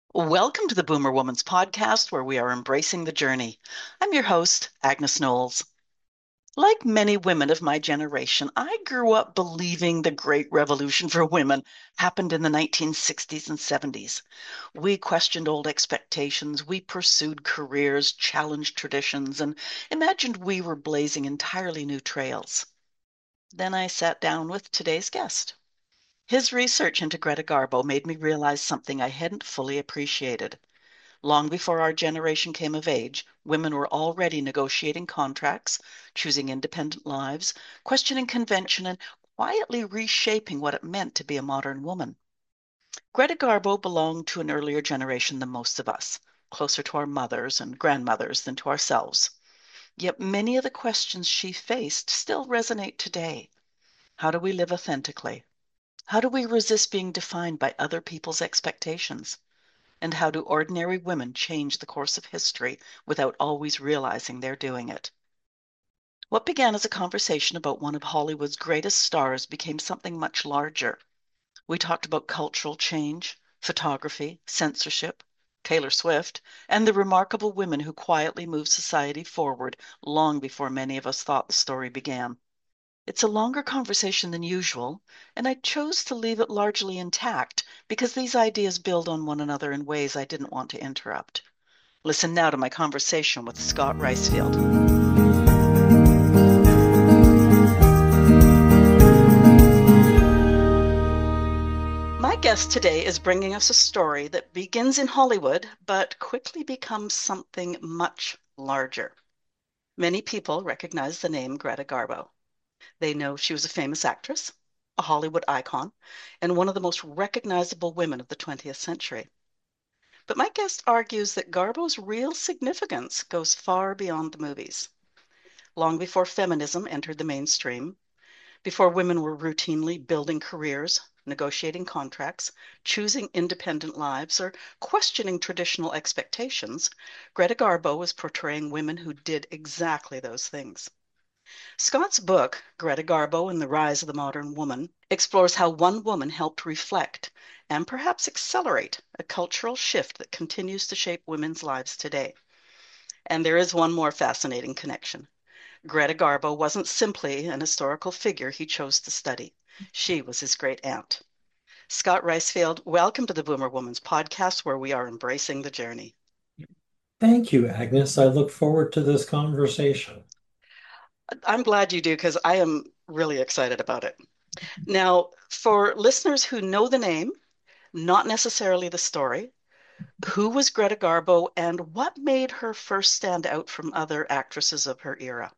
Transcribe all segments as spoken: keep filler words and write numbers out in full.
Welcome to the Boomer Woman's podcast, where we are embracing the journey. I'm your host, Agnes Knowles. Like many women of my generation, I grew up believing the Great Revolution for women happened in the nineteen sixties and seventies. We questioned old expectations, we pursued careers, challenged traditions, and imagined we were blazing entirely new trails. Then I sat down with today's guest. His research into Greta Garbo made me realize something I hadn't fully appreciated. Long before our generation came of age, women were already negotiating contracts, choosing independent lives, questioning convention, and quietly reshaping what it meant to be a modern woman. Greta Garbo belonged to an earlier generation than most of us, closer to our mothers and grandmothers than to ourselves. Yet many of the questions she faced still resonate today. How do we live authentically? How do we resist being defined by other people's expectations? And how do ordinary women change the course of history without always realizing they're doing it? What began as a conversation about one of Hollywood's greatest stars became something much larger. We talked about cultural change, photography, censorship, Taylor Swift, and the remarkable women who quietly moved society forward long before many of us thought the story began. It's a longer conversation than usual, and I chose to leave it largely intact because these ideas build on one another in ways I didn't want to interrupt. Listen now to my conversation with Scott Ricefield. My guest today is bringing us a story that begins in Hollywood but quickly becomes something much larger. Many people recognize the name Greta Garbo. They know she was a famous actress, a Hollywood icon, and one of the most recognizable women of the twentieth century. But my guest argues that Garbo's real significance goes far beyond the movies. Long before feminism entered the mainstream, before women were routinely building careers, negotiating contracts, choosing independent lives, or questioning traditional expectations, Greta Garbo was portraying women who did exactly those things. Scott's book, Greta Garbo and the Rise of the Modern Woman, explores how one woman helped reflect and perhaps accelerate a cultural shift that continues to shape women's lives today. And there is one more fascinating connection. Greta Garbo wasn't simply an historical figure he chose to study. She was his great aunt. Scott Ricefield, welcome to the Boomer Woman's podcast, where we are embracing the journey. Thank you, Agnes. I look forward to this conversation. I'm glad you do because I am really excited about it. Now, for listeners who know the name, not necessarily the story, who was Greta Garbo and what made her first stand out from other actresses of her era?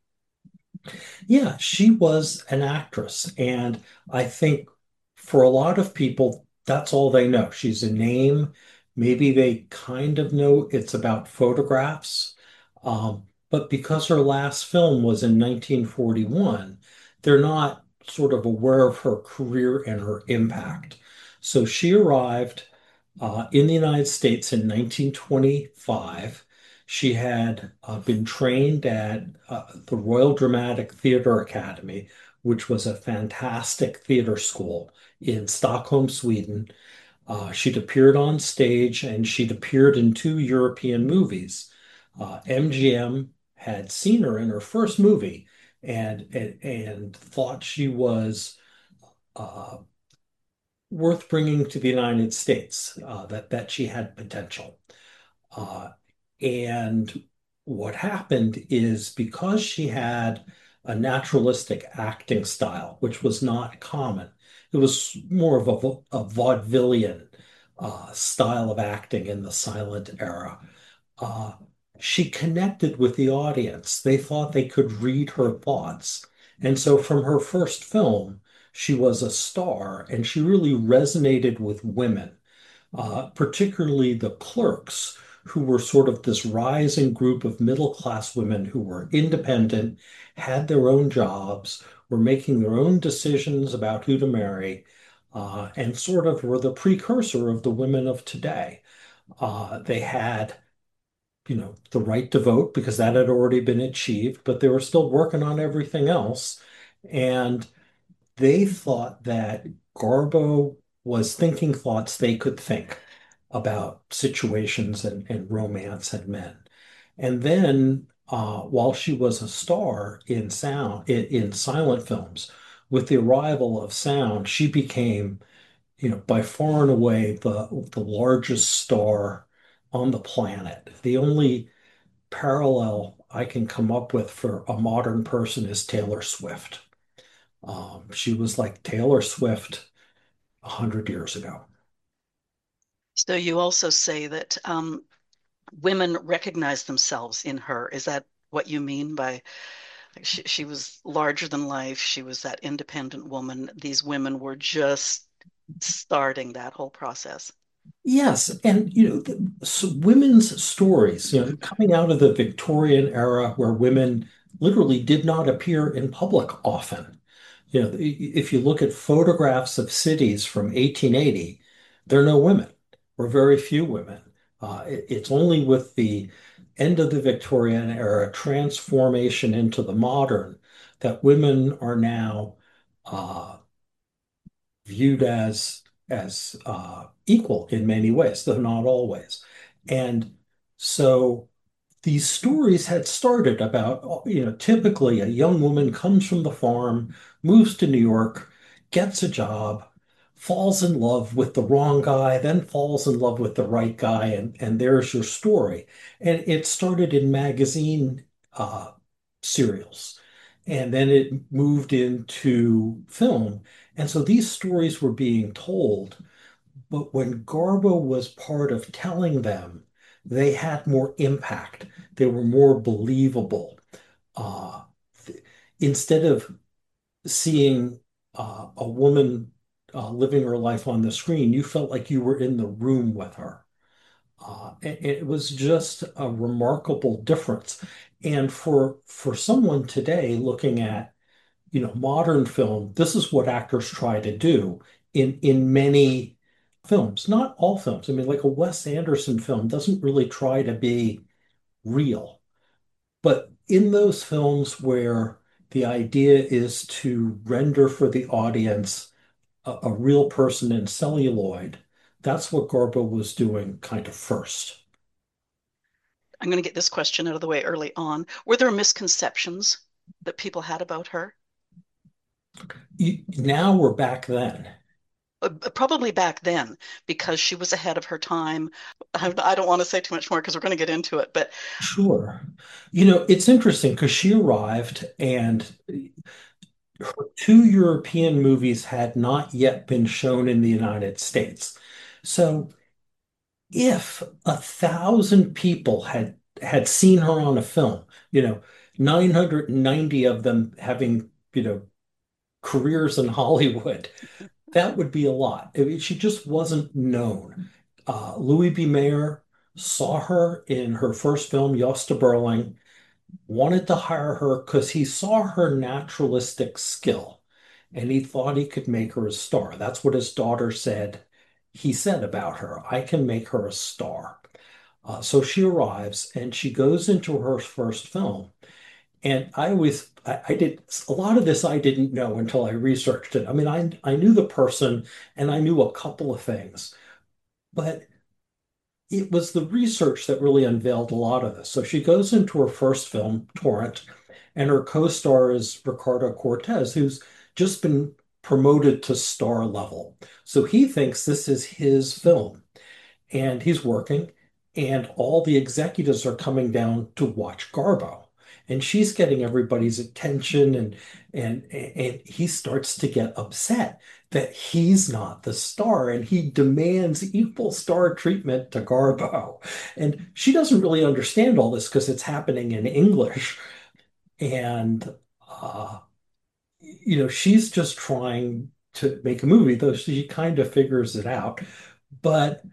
Yeah, she was an actress, and I think for a lot of people, that's all they know. She's a name. Maybe they kind of know it's about photographs. Um, but because her last film was in nineteen forty-one, they're not sort of aware of her career and her impact. So she arrived uh, in the United States in nineteen twenty-five. She had uh, been trained at uh, the Royal Dramatic Theatre Academy, which was a fantastic theater school in Stockholm, Sweden. Uh, she'd appeared on stage and she'd appeared in two European movies. Uh, M G M had seen her in her first movie and and, and thought she was uh, worth bringing to the United States, uh, that that she had potential. Uh, and what happened is because she had a naturalistic acting style, which was not common, it was more of a, a vaudevillian uh, style of acting in the silent era. Uh, she connected with the audience. They thought they could read her thoughts. And so from her first film, she was a star and she really resonated with women, uh, particularly the clerks, who were sort of this rising group of middle class women who were independent, had their own jobs, were making their own decisions about who to marry, uh, and sort of were the precursor of the women of today. Uh, they had, you know, the right to vote because that had already been achieved, but they were still working on everything else. And they thought that Garbo was thinking thoughts they could think. about situations and, and romance and men. And then, uh, while she was a star in sound, in, in silent films, with the arrival of sound, she became, you know, by far and away the the largest star on the planet. The only parallel I can come up with for a modern person is Taylor Swift. Um, she was like Taylor Swift a hundred years ago. So you also say that um, women recognize themselves in her. Is that what you mean by like, she, she was larger than life? She was that independent woman. These women were just starting that whole process. Yes, and you know, the, so women's stories, you know, coming out of the Victorian era where women literally did not appear in public often. You know, if you look at photographs of cities from eighteen eighty, there are no women, or very few women. Uh, it- it's only with the end of the Victorian era transformation into the modern that women are now uh, viewed as as uh, equal in many ways, though not always. And so these stories had started about, you know, typically a young woman comes from the farm, moves to New York, gets a job, falls in love with the wrong guy, then falls in love with the right guy, and, and there's your story. And it started in magazine uh, serials, and then it moved into film. And so these stories were being told, but when Garbo was part of telling them, they had more impact. They were more believable. Uh, th- Instead of seeing uh, a woman uh, living her life on the screen, you felt like you were in the room with her. Uh, it, it was just a remarkable difference. And for for someone today looking at, you know, modern film, this is what actors try to do in in many films. Not all films. I mean, like a Wes Anderson film doesn't really try to be real. But in those films where the idea is to render for the audience a, a real person in celluloid, that's what Garbo was doing kind of first. I'm going to get this question out of the way early on. Were there misconceptions that people had about her? You, now we're back then. Uh, Probably back then, because she was ahead of her time. I, I don't want to say too much more because we're going to get into it, but Sure. You know, it's interesting because she arrived and her two European movies had not yet been shown in the United States. So if a thousand people had had seen her on a film, you know, nine hundred ninety of them having, you know, careers in Hollywood, that would be a lot. I mean, she just wasn't known. Uh, Louis B. Mayer saw her in her first film, Josta Berling, wanted to hire her because he saw her naturalistic skill and he thought he could make her a star. That's what his daughter said. He said about her, I can make her a star. Uh, so she arrives and she goes into her first film. And I always, I, I did a lot of this I didn't know until I researched it. I mean, I, I knew the person and I knew a couple of things, but it was the research that really unveiled a lot of this. So she goes into her first film, Torrent, and her co-star is Ricardo Cortez, who's just been promoted to star level. So he thinks this is his film and he's working, and all the executives are coming down to watch Garbo. And she's getting everybody's attention, and and and he starts to get upset that he's not the star, and he demands equal star treatment to Garbo. And she doesn't really understand all this because it's happening in English. And uh, you know, she's just trying to make a movie, though she kind of figures it out. But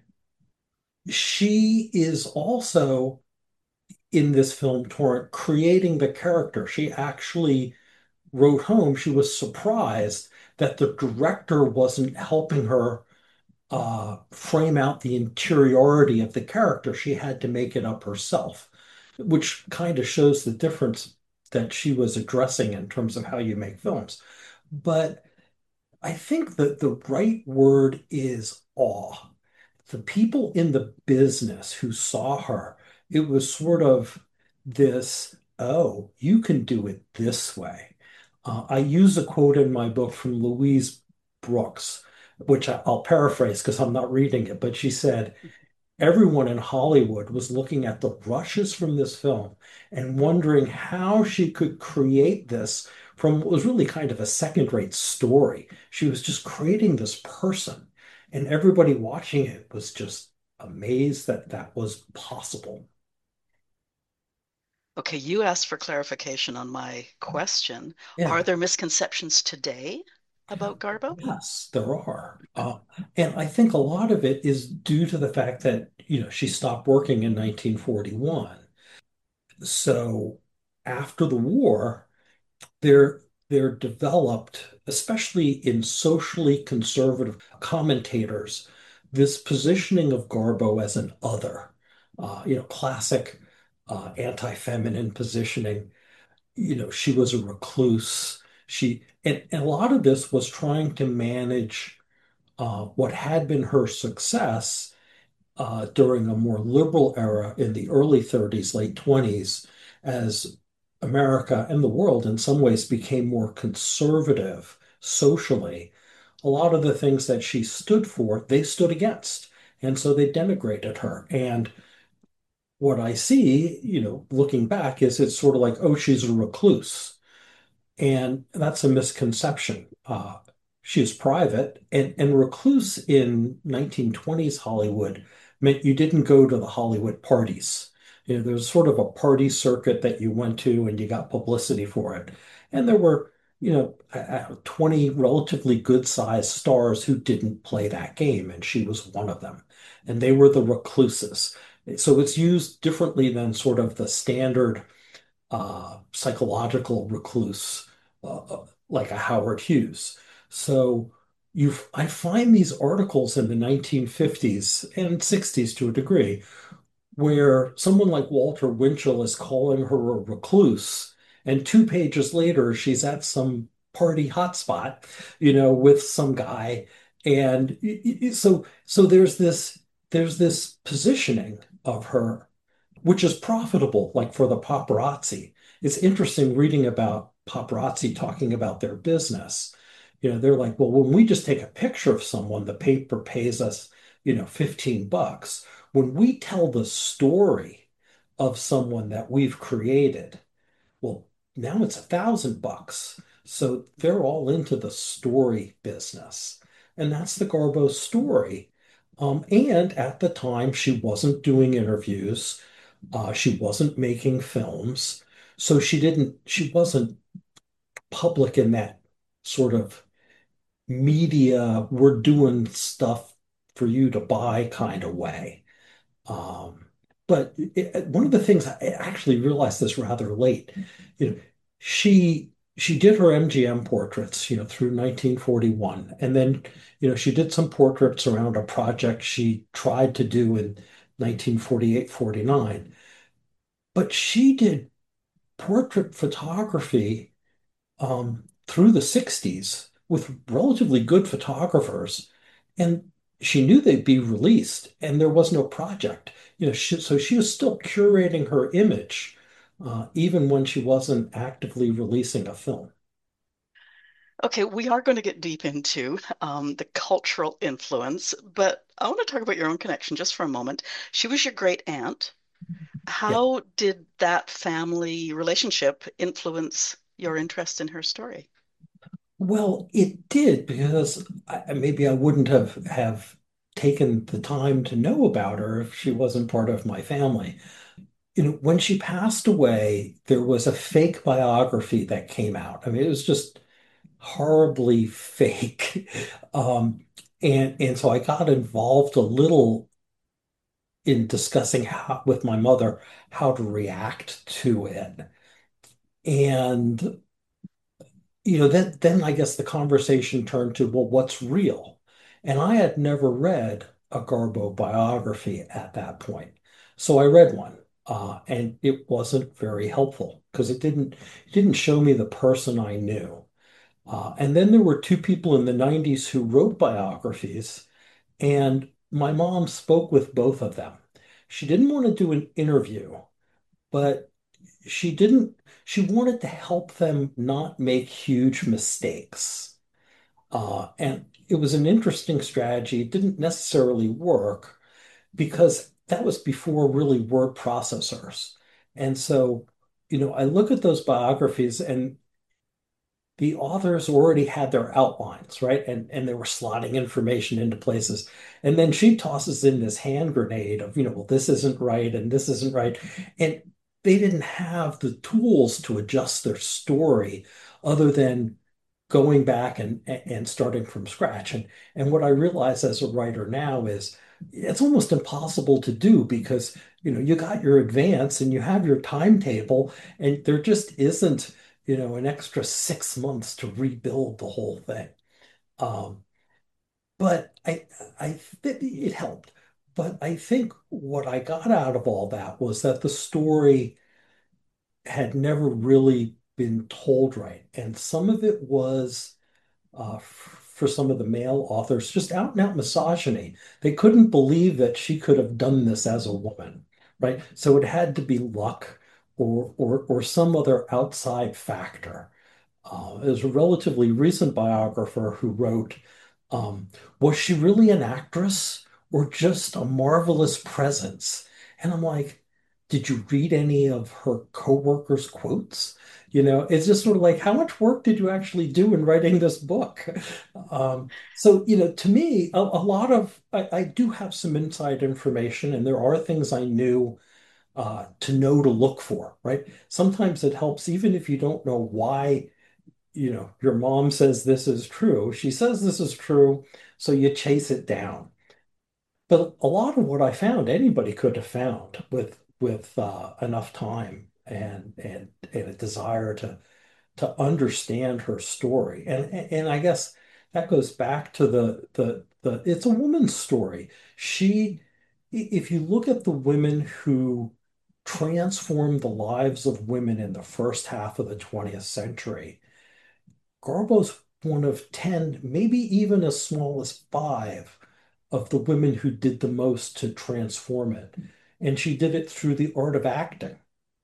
she is also in this film, Torrent, creating the character. She actually wrote home, she was surprised that the director wasn't helping her uh, frame out the interiority of the character. She had to make it up herself, which kind of shows the difference that she was addressing in terms of how you make films. But I think that the right word is awe. the people in the business who saw her, it was sort of this, oh, you can do it this way. Uh, I use a quote in my book from Louise Brooks, which I- I'll paraphrase because I'm not reading it, but she said, everyone in Hollywood was looking at the rushes from this film and wondering how she could create this from what was really kind of a second-rate story. She was just creating this person, and everybody watching it was just amazed that that was possible. Okay, you asked for clarification on my question. Are Yeah, there misconceptions today about Garbo? yes, there are. Uh, and I think a lot of it is due to the fact that, you know, she stopped working in nineteen forty-one. So after the war, they're they're developed, especially in socially conservative commentators, this positioning of Garbo as an other, uh, you know, classic uh, anti-feminine positioning. You know, she was a recluse. She and, and a lot of this was trying to manage uh, what had been her success uh, during a more liberal era in the early thirties, late twenties, as America and the world in some ways became more conservative socially. A lot of the things that she stood for, they stood against. And so they denigrated her. And what I see, you know, looking back, is it's sort of like, oh, she's a recluse. And that's a misconception. Uh, she was private, and, and recluse in nineteen twenties Hollywood meant you didn't go to the Hollywood parties. You know, there was sort of a party circuit that you went to and you got publicity for it. And there were, you know, uh, twenty relatively good sized stars who didn't play that game, and she was one of them. And they were the recluses. So it's used differently than sort of the standard uh, psychological recluse, uh, uh, like a Howard Hughes. So you, I find these articles in the nineteen fifties and sixties to a degree where someone like Walter Winchell is calling her a recluse, and two pages later she's at some party hotspot, you know, with some guy, and so so there's this there's this positioning of her which is profitable, like for the paparazzi. It's interesting reading about paparazzi talking about their business. You know, they're like, well, when we just take a picture of someone, the paper pays us, you know, fifteen bucks. When we tell the story of someone that we've created, well, now it's a thousand bucks. So they're all into the story business. And that's the Garbo story. Um, and at the time, she wasn't doing interviews. Uh, she wasn't making films. So she didn't, she wasn't public in that sort of media, we're doing stuff for you to buy kind of way. Um, but it, one of the things I actually realized this rather late, you know, she she did her M G M portraits, you know, through nineteen forty-one, and then, you know, she did some portraits around a project she tried to do in nineteen forty-eight, forty-nine. But she did portrait photography um, through the sixties with relatively good photographers, and she knew they'd be released, and there was no project. You know, she, so she was still curating her image, uh, even when she wasn't actively releasing a film. Okay, we are going to get deep into um, the cultural influence, but I want to talk about your own connection just for a moment. She was your great aunt. Yeah. How did that family relationship influence your interest in her story? Well, it did because I, maybe I wouldn't have have taken the time to know about her if she wasn't part of my family. You know, when she passed away, there was a fake biography that came out. I mean, it was just horribly fake. Um, and and so I got involved a little in discussing how, with my mother how to react to it. And you know, then then I guess the conversation turned to, well, what's real? And I had never read a Garbo biography at that point. So I read one. Uh, and it wasn't very helpful because it didn't it didn't show me the person I knew. Uh, and then there were two people in the nineties who wrote biographies, and my mom spoke with both of them. She didn't want to do an interview, but she didn't, she wanted to help them not make huge mistakes. Uh, and it was an interesting strategy. It didn't necessarily work because that was before really word processors. And so, you know, I look at those biographies and the authors already had their outlines, right? And and they were slotting information into places. And then she tosses in this hand grenade of, you know, well, this isn't right and this isn't right. And they didn't have the tools to adjust their story other than going back and and starting from scratch. And and what I realize as a writer now is it's almost impossible to do because, you know, you got your advance and you have your timetable, and there just isn't, you know, an extra six months to rebuild the whole thing. Um, but I, I think it helped. But I think what I got out of all that was that the story had never really been told right. And some of it was uh, for some of the male authors, just out and out misogyny. They couldn't believe that she could have done this as a woman, right? So it had to be luck or or or some other outside factor. Uh, there's a relatively recent biographer who wrote, um, was she really an actress or just a marvelous presence? And I'm like, did you read any of her coworkers' quotes? You know, it's just sort of like, how much work did you actually do in writing this book? Um, so, you know, to me, a, a lot of, I, I do have some inside information, and there are things I knew uh, to know to look for, right? Sometimes it helps, even if you don't know why, you know, your mom says this is true. She says this is true, so you chase it down. But a lot of what I found, anybody could have found with with uh, enough time and and and a desire to to understand her story. And and I guess that goes back to the the the it's a woman's story. She, if you look at the women who transformed the lives of women in the first half of the twentieth century, Garbo's one of ten, maybe even as small as five of the women who did the most to transform it. And she did it through the art of acting.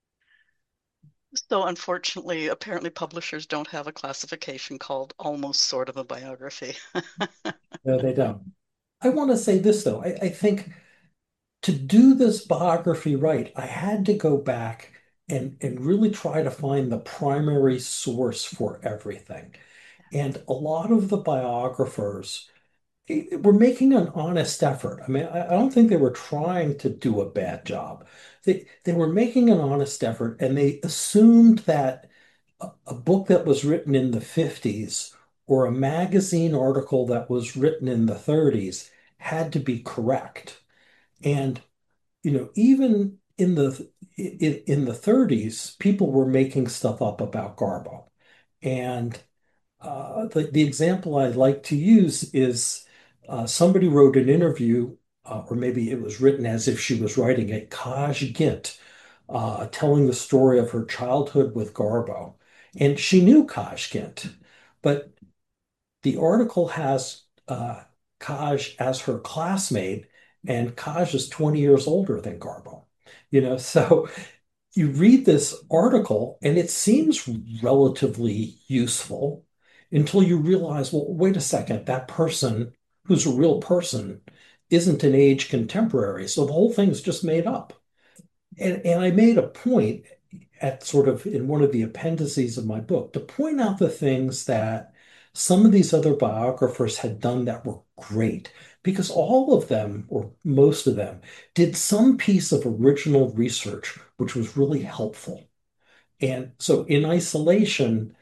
So unfortunately, apparently publishers don't have a classification called almost sort of a biography. No, they don't. I want to say this, though. I, I think to do this biography right, I had to go back and, and really try to find the primary source for everything. And a lot of the biographers were making an honest effort. I mean, I, I don't think they were trying to do a bad job. They they were making an honest effort, and they assumed that a, a book that was written in the fifties or a magazine article that was written in the thirties had to be correct. And you know, even in the in, in the thirties, people were making stuff up about Garbo. And uh, the, the example I like to use is uh, somebody wrote an interview, uh, or maybe it was written as if she was writing it, Kaj Gint, uh, telling the story of her childhood with Garbo. And she knew Kaj Gint, but the article has uh, Kaj as her classmate, and Kaj is twenty years older than Garbo. You know, so you read this article and it seems relatively useful until you realize, well, wait a second, that person who's a real person isn't an age contemporary. So the whole thing's just made up. And, and I made a point at sort of in one of the appendices of my book to point out the things that some of these other biographers had done that were great because all of them, or most of them, did some piece of original research which was really helpful. And so in isolation,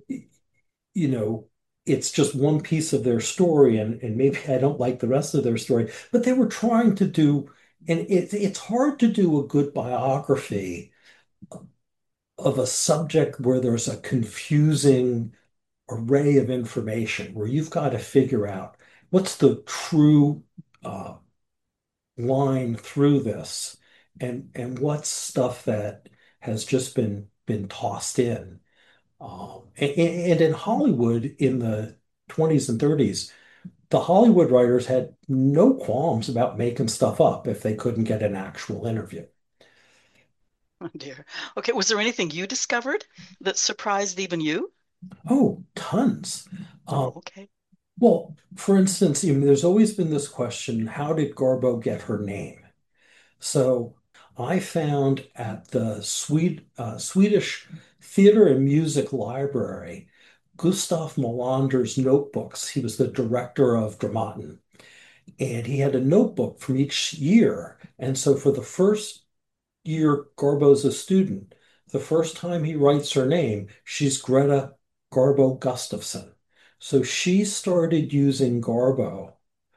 you know, it's just one piece of their story, and, and maybe I don't like the rest of their story, but they were trying to do, and it, it's hard to do a good biography of a subject where there's a confusing array of information, where you've got to figure out what's the true uh, line through this, and and what's stuff that has just been been tossed in. Um, and, and in Hollywood in the twenties and thirties, the Hollywood writers had no qualms about making stuff up if they couldn't get an actual interview. Oh dear. Okay, was there anything you discovered that surprised even you? Oh, tons. Um, Oh, okay. well, for instance, you know, there's always been this question, how did Garbo get her name? So I found at the Swede, uh, Swedish Theater and Music Library, Gustav Molander's notebooks. He was the director of Dramaten, and he had a notebook from each year. And so for the first year Garbo's a student, the first time he writes her name, she's Greta Garbo Gustafson. So she started using Garbo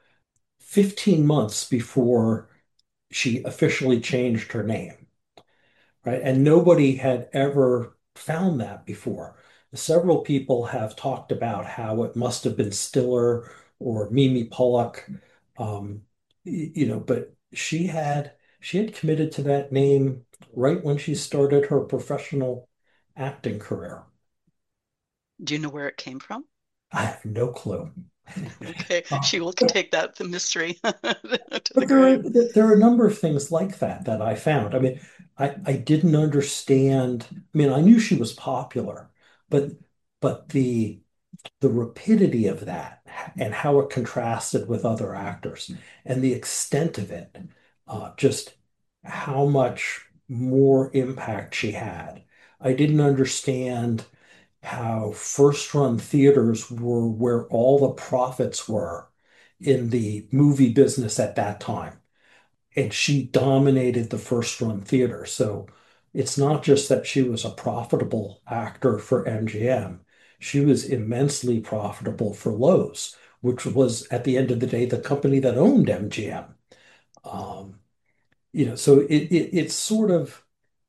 fifteen months before she officially changed her name, right? And nobody had ever found that before. Several people have talked about how it must have been Stiller or Mimi Pollock, um, you know, but she had she had committed to that name right when she started her professional acting career. Do you know where it came from? I have no clue. Okay, Uh, she will but take that the mystery to the But there are grave. there are a number of things like that that I found. I mean, I I didn't understand. I mean, I knew she was popular, but but the the rapidity of that and how it contrasted with other actors and the extent of it, uh, just how much more impact she had. I didn't understand how first run theaters were where all the profits were in the movie business at that time, and she dominated the first run theater. So it's not just that she was a profitable actor for M G M, she was immensely profitable for Lowe's, which was at the end of the day the company that owned M G M. Um, you know, so it, it it's sort of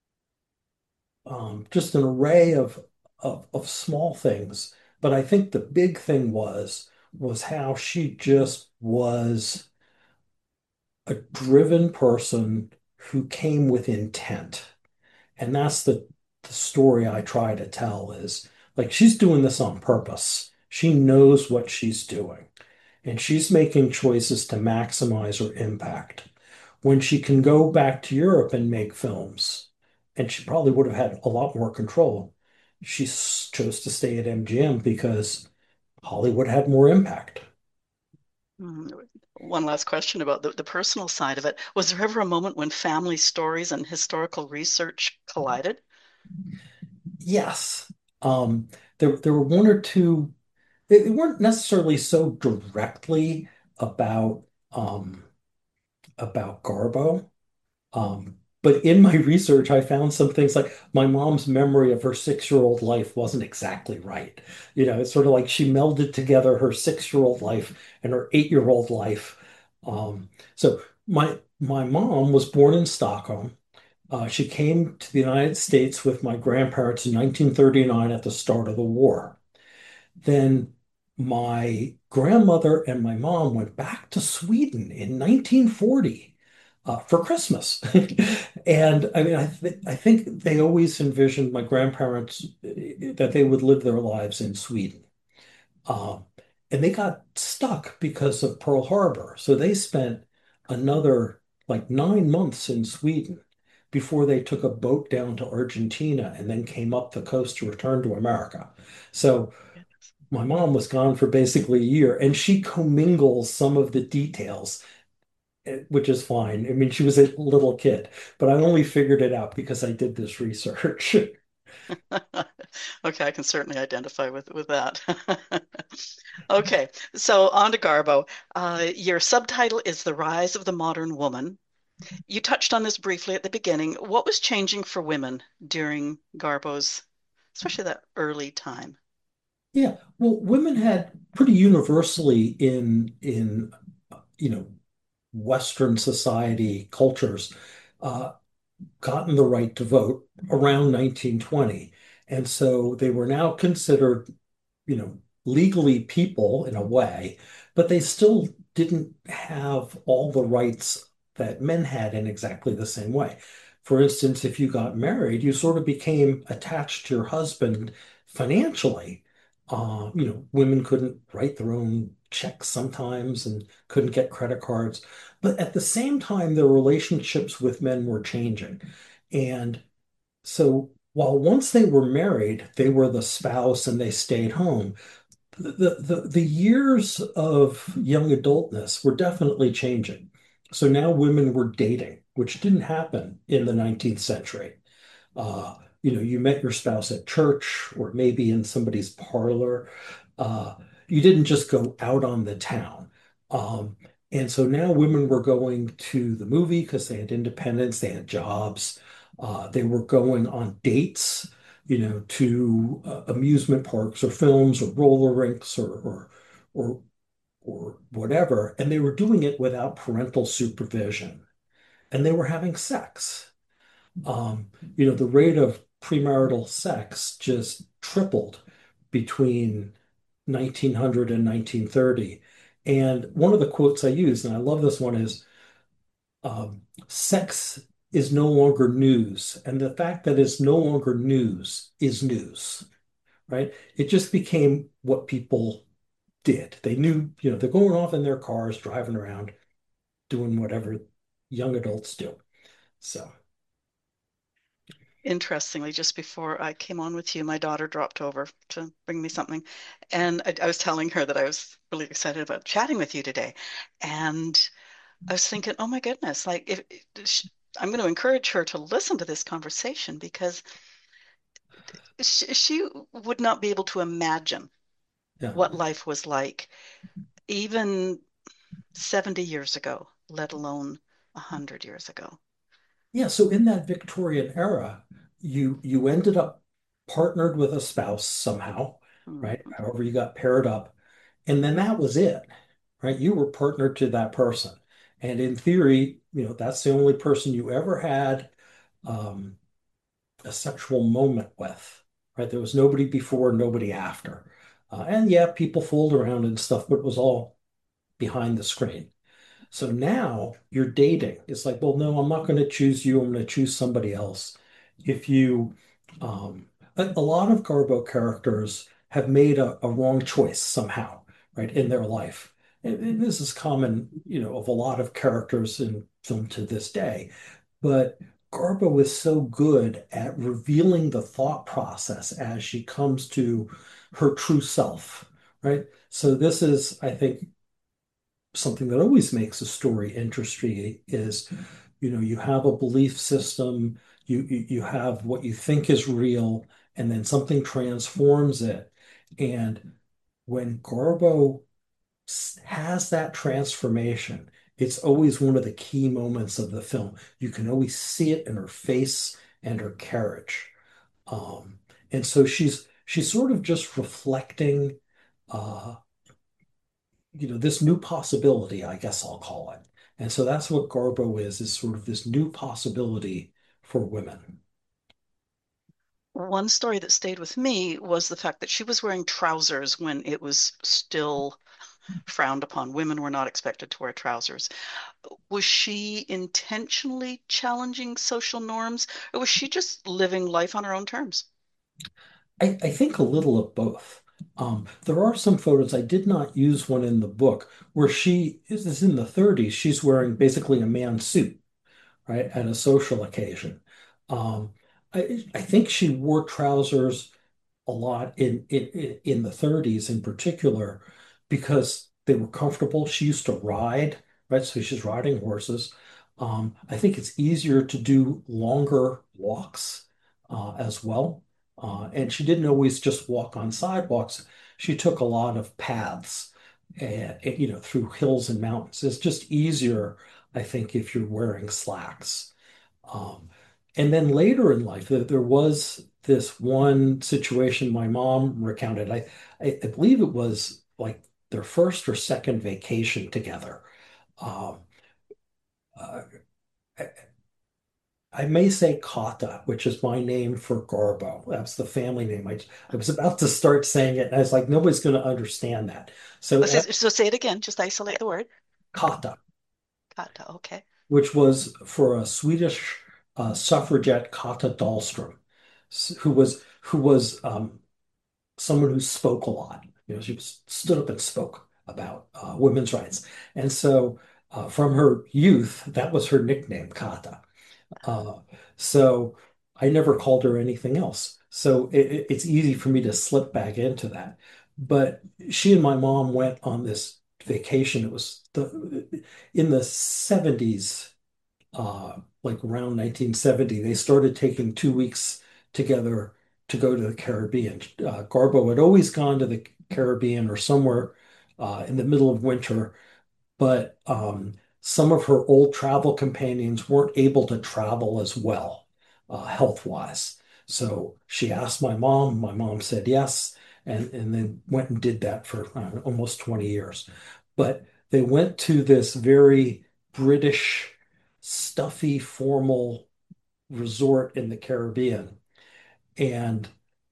um, just an array of, of of small things. But I think the big thing was was how she just was a driven person who came with intent. And that's the, the story I try to tell is like she's doing this on purpose. She knows what she's doing, and she's making choices to maximize her impact. When she can go back to Europe and make films, and she probably would have had a lot more control, she s- chose to stay at M G M because Hollywood had more impact. Mm, One last question about the, the personal side of it. Was there ever a moment when family stories and historical research collided? Yes. Um, there, there were one or two, they, they weren't necessarily so directly about um, about Garbo. Um, but in my research, I found some things like my mom's memory of her six-year-old life wasn't exactly right. You know, it's sort of like she melded together her six-year-old life and her eight-year-old life. Um, so my my mom was born in Stockholm. Uh, she came to the United States with my grandparents in nineteen thirty-nine at the start of the war. Then my grandmother and my mom went back to Sweden in nineteen forty uh, for Christmas. And I mean, I, th I think they always envisioned my grandparents uh, that they would live their lives in Sweden. Um, and they got stuck because of Pearl Harbor. So they spent another like nine months in Sweden before they took a boat down to Argentina and then came up the coast to return to America. So my mom was gone for basically a year, and she commingles some of the details, eh, which is fine. I mean, she was a little kid, but I only figured it out because I did this research. Okay, I can certainly identify with with that. Okay, so on to Garbo. Uh, your subtitle is The Rise of the Modern Woman. You touched on this briefly at the beginning. What was changing for women during Garbo's, especially that early time? Yeah, well, women had pretty universally in in you know Western society cultures uh, gotten the right to vote around nineteen twenty, and so they were now considered you know, legally people in a way, but they still didn't have all the rights that men had in exactly the same way. For instance, if you got married, you sort of became attached to your husband financially. Uh, you know, women couldn't write their own checks sometimes and couldn't get credit cards. But at the same time, their relationships with men were changing. And so while once they were married, they were the spouse and they stayed home. The, the, the years of young adultness were definitely changing. So now women were dating, which didn't happen in the nineteenth century. Uh, you know, you met your spouse at church or maybe in somebody's parlor. Uh, you didn't just go out on the town. Um, and so now women were going to the movie because they had independence, they had jobs, uh, they were going on dates, you know, to uh, amusement parks or films or roller rinks or or or or whatever, and they were doing it without parental supervision, and they were having sex. Um, you know, the rate of premarital sex just tripled between nineteen hundred and nineteen thirty. And one of the quotes I use, and I love this one, is um, sex is no longer news. And the fact that it's no longer news is news, right? It just became what people did. They knew, you know, they're going off in their cars, driving around, doing whatever young adults do. So, Interestingly, just before I came on with you, my daughter dropped over to bring me something. And I, I was telling her that I was really excited about chatting with you today. And I was thinking, oh my goodness, like if sh- I'm going to encourage her to listen to this conversation because she, she would not be able to imagine yeah. what life was like even seventy years ago, let alone one hundred years ago. Yeah, so in that Victorian era, you you ended up partnered with a spouse somehow, right? Mhm. However you got paired up, and then that was it, right? You were partnered to that person. And in theory, you know, that's the only person you ever had um, a sexual moment with, right? There was nobody before, nobody after. Uh, and yeah, people fooled around and stuff, but it was all behind the screen. So now you're dating. It's like, well, no, I'm not going to choose you. I'm going to choose somebody else. If you, um, a, a lot of Garbo characters have made a, a wrong choice somehow, right, in their life. And, and this is common, you know, of a lot of characters in film to this day. But Garbo is so good at revealing the thought process as she comes to her true self, right? So this is, I think, something that always makes a story interesting is, you know, you have a belief system, you, you you have what you think is real, and then something transforms it. And when Garbo s- has that transformation, it's always one of the key moments of the film. You can always see it in her face and her carriage. Um, and so she's she's sort of just reflecting uh, you know, this new possibility, I guess I'll call it. And so that's what Garbo is, is sort of this new possibility for women. One story that stayed with me was the fact that she was wearing trousers when it was still frowned upon. Women were not expected to wear trousers. Was she intentionally challenging social norms, or was she just living life on her own terms? I, I think a little of both. Um, there are some photos, I did not use one in the book, where she is, is in the thirties. She's wearing basically a man's suit, right, at a social occasion. Um, I, I think she wore trousers a lot in, in in the thirties in particular because they were comfortable. She used to ride, right? So she's riding horses. Um, I think it's easier to do longer walks uh, as well. Uh, and she didn't always just walk on sidewalks. She took a lot of paths and, you know, through hills and mountains. It's just easier, I think, if you're wearing slacks. Um, and then later in life, there, there was this one situation my mom recounted. I, I, I believe it was like their first or second vacation together. Um, uh, I, I may say Kata, which is my name for Garbo. That's the family name. I, I was about to start saying it, and I was like, nobody's going to understand that. So Let's uh, just, so say it again, just isolate the word. Kata, Kata, okay. which was for a Swedish uh, suffragette, Kata Dahlström, s- who was who was um, someone who spoke a lot. You know, she stood up and spoke about uh, women's rights. And so uh, from her youth, that was her nickname, Kata. Uh, so I never called her anything else. So it, it- it's easy for me to slip back into that. But she and my mom went on this vacation. It was the in the seventies, uh, like around nineteen seventy, they started taking two weeks together to go to the Caribbean. Uh, Garbo had always gone to the Caribbean or somewhere uh, in the middle of winter, but um, some of her old travel companions weren't able to travel as well, uh, health-wise. So she asked my mom. My mom said yes, and, and then went and did that for uh, almost twenty years. But they went to this very British, stuffy, formal resort in the Caribbean, and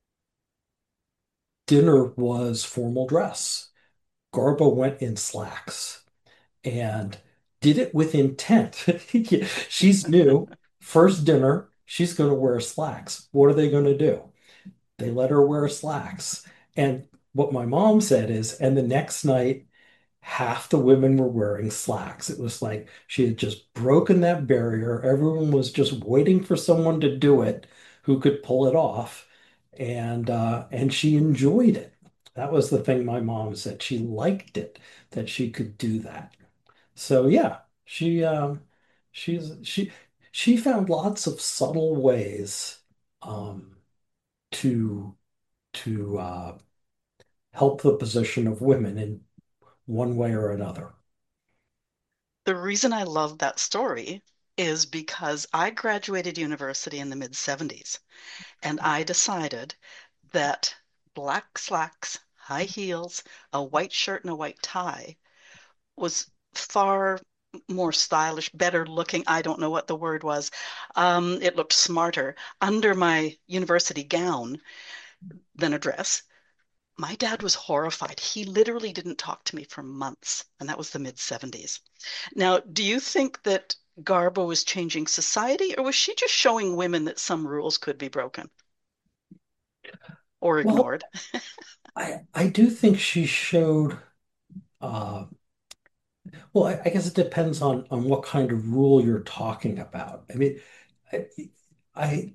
dinner was formal dress. Garbo went in slacks and did it with intent. She's new. First dinner, she's going to wear slacks. What are they going to do? They let her wear slacks. And what my mom said is, and the next night, half the women were wearing slacks. It was like she had just broken that barrier. Everyone was just waiting for someone to do it who could pull it off. And uh, and she enjoyed it. That was the thing my mom said. She liked it that she could do that. So yeah, she um she's she she found lots of subtle ways um to to uh help the position of women in one way or another. The reason I love that story is because I graduated university in the mid seventies and I decided that black slacks, high heels, a white shirt, and a white tie was far more stylish, better looking. I don't know what the word was. Um, it looked smarter under my university gown than a dress. My dad was horrified. He literally didn't talk to me for months, and that was the mid seventies. Now, do you think that Garbo was changing society, or was she just showing women that some rules could be broken or Well, ignored? I I do think she showed uh well, I, I guess it depends on on what kind of rule you're talking about. I mean, I I,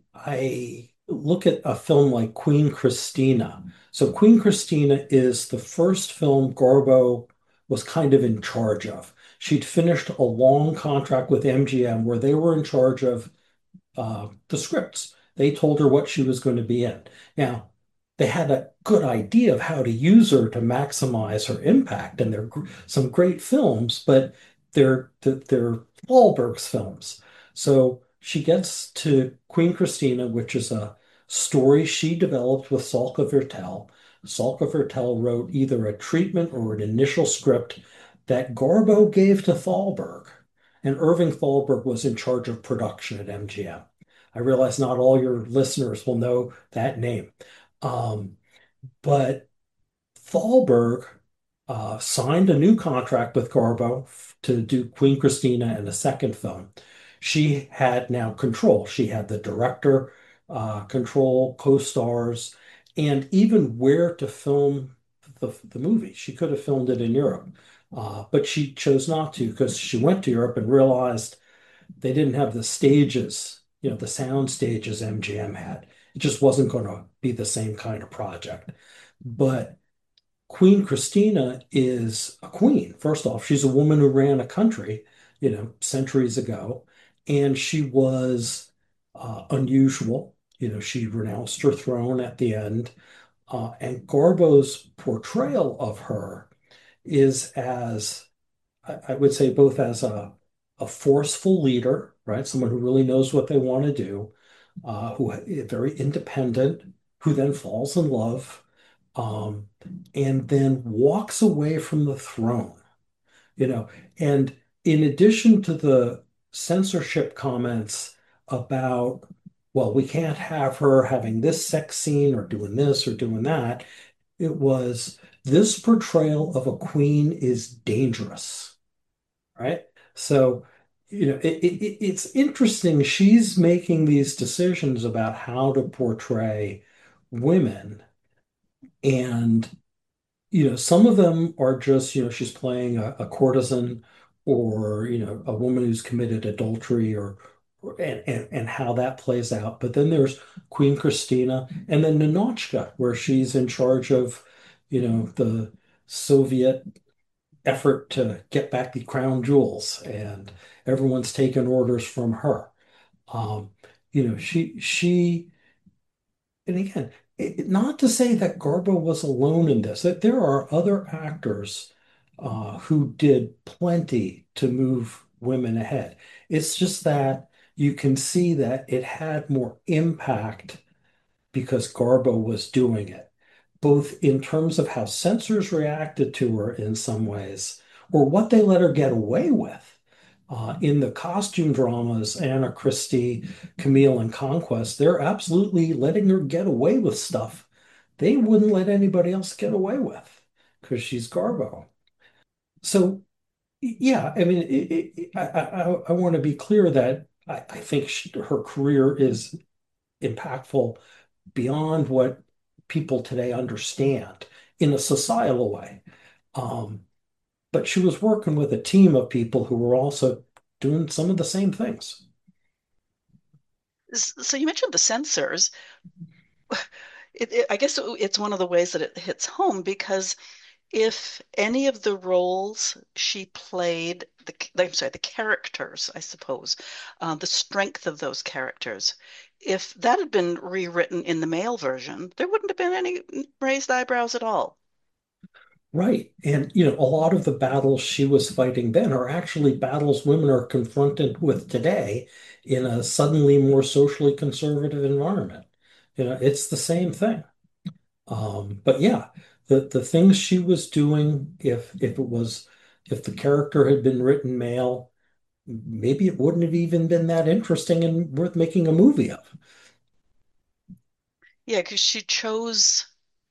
I look at a film like Queen Christina. So Queen Christina is the first film Garbo was kind of in charge of. She'd finished a long contract with M G M where they were in charge of uh, the scripts. They told her what she was going to be in. Now, they had a good idea of how to use her to maximize her impact, and they're gr- some great films, but they're they're Wahlberg's films. So she gets to Queen Christina, which is a story she developed with Salka Vertel. Salka Vertel wrote either a treatment or an initial script that Garbo gave to Thalberg. And Irving Thalberg was in charge of production at M G M. I realize not all your listeners will know that name. Um, but Thalberg uh, signed a new contract with Garbo to do Queen Christina and a second film. She had now control. She had the director uh, control, co-stars, and even where to film the, the movie. She could have filmed it in Europe, uh, but she chose not to because she went to Europe and realized they didn't have the stages, you know, the sound stages M G M had. It just wasn't going to be the same kind of project. But Queen Christina is a queen. First off, she's a woman who ran a country, you know, centuries ago, and she was uh, unusual. You know, she renounced her throne at the end. Uh, and Garbo's portrayal of her is as I, I would say both as a, a forceful leader, right? Someone who really knows what they want to do, uh, who is very independent, who then falls in love, um, and then walks away from the throne, you know. And in addition to the censorship comments about, well, we can't have her having this sex scene or doing this or doing that, it was this portrayal of a queen is dangerous, right? So, you know, it, it, it's interesting. She's making these decisions about how to portray women, and you know, some of them are just, you know, she's playing a, a courtesan or, you know, a woman who's committed adultery or, or and, and, and how that plays out. But then there's Queen Christina and then Ninotchka, where she's in charge of, you know, the Soviet effort to get back the crown jewels and everyone's taking orders from her. Um, you know, she she and again, it, not to say that Garbo was alone in this, that there are other actors uh, who did plenty to move women ahead. It's just that you can see that it had more impact because Garbo was doing it, both in terms of how censors reacted to her in some ways, or what they let her get away with. Uh, in the costume dramas, Anna Christie, Camille, and Conquest, they're absolutely letting her get away with stuff they wouldn't let anybody else get away with because she's Garbo. So, yeah, I mean, it, it, I, I, I want to be clear that I, I think she, her career is impactful beyond what people today understand in a societal way. Um, but she was working with a team of people who were also doing some of the same things. So you mentioned the censors. It, it, I guess it's one of the ways that it hits home because if any of the roles she played, the, I'm sorry, the characters, I suppose, uh, the strength of those characters, if that had been rewritten in the male version, there wouldn't have been any raised eyebrows at all. Right. And, you know, a lot of the battles she was fighting then are actually battles women are confronted with today in a suddenly more socially conservative environment. You know, it's the same thing. Um, but yeah, the the things she was doing, if if it was if the character had been written male, maybe it wouldn't have even been that interesting and worth making a movie of. Yeah, because she chose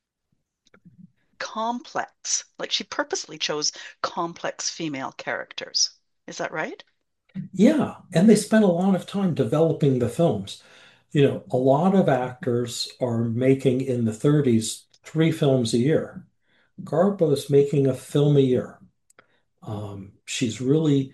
complex, like she purposely chose complex female characters. Is that right? Yeah, and they spent a lot of time developing the films. You know, a lot of actors are making in the thirties three films a year. Garbo's making a film a year. Um, she's really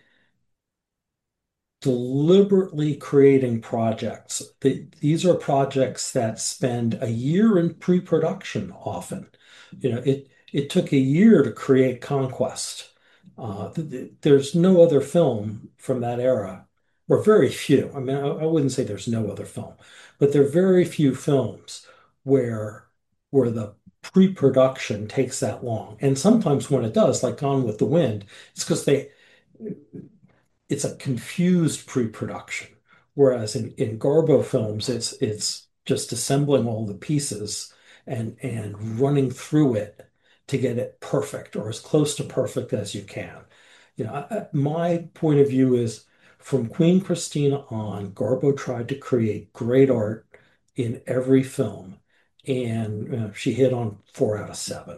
deliberately creating projects. The, these are projects that spend a year in pre-production often. You know, it it took a year to create Conquest. Uh, th th there's no other film from that era, or very few. I mean, I, I wouldn't say there's no other film, but there are very few films where where the pre-production takes that long. And sometimes when it does, like Gone with the Wind, it's because they it's a confused pre-production. Whereas in, in Garbo films, it's it's just assembling all the pieces and and running through it to get it perfect or as close to perfect as you can. You know, I, my point of view is from Queen Christina on, Garbo tried to create great art in every film, and uh, she hit on four out of seven.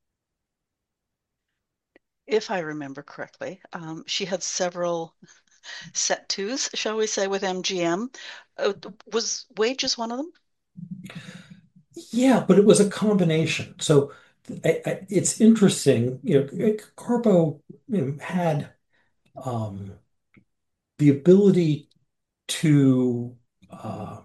If I remember correctly. Um, she had several set twos, shall we say, with M G M. Uh, was Wages one of them? Yeah, but it was a combination. So I, I, it's interesting, you know, Carbo, you know, had um, the ability to uh,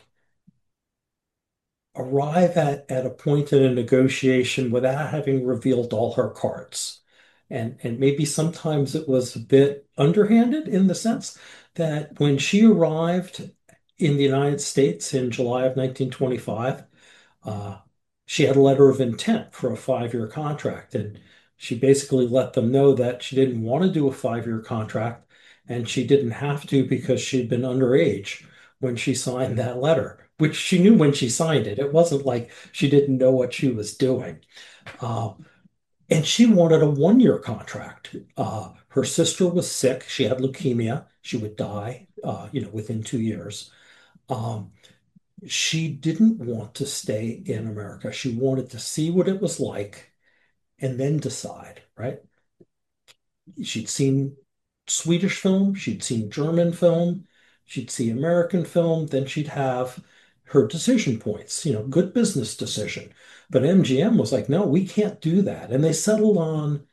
arrive at, at a point in a negotiation without having revealed all her cards. And, and maybe sometimes it was a bit underhanded in the sense that when she arrived in the United States in July of nineteen twenty-five, Uh, she had a letter of intent for a five-year contract, and she basically let them know that she didn't want to do a five-year contract, and she didn't have to because she'd been underage when she signed that letter, which she knew when she signed it. It wasn't like she didn't know what she was doing. Uh, and she wanted a one-year contract. Uh, her sister was sick. She had leukemia. She would die, uh, you know, within two years. Um, she didn't want to stay in America. She wanted to see what it was like and then decide, right? She'd seen Swedish film, she'd seen German film, she'd see American film, then she'd have her decision points, you know, good business decision. But M G M was like, no, we can't do that. And they settled on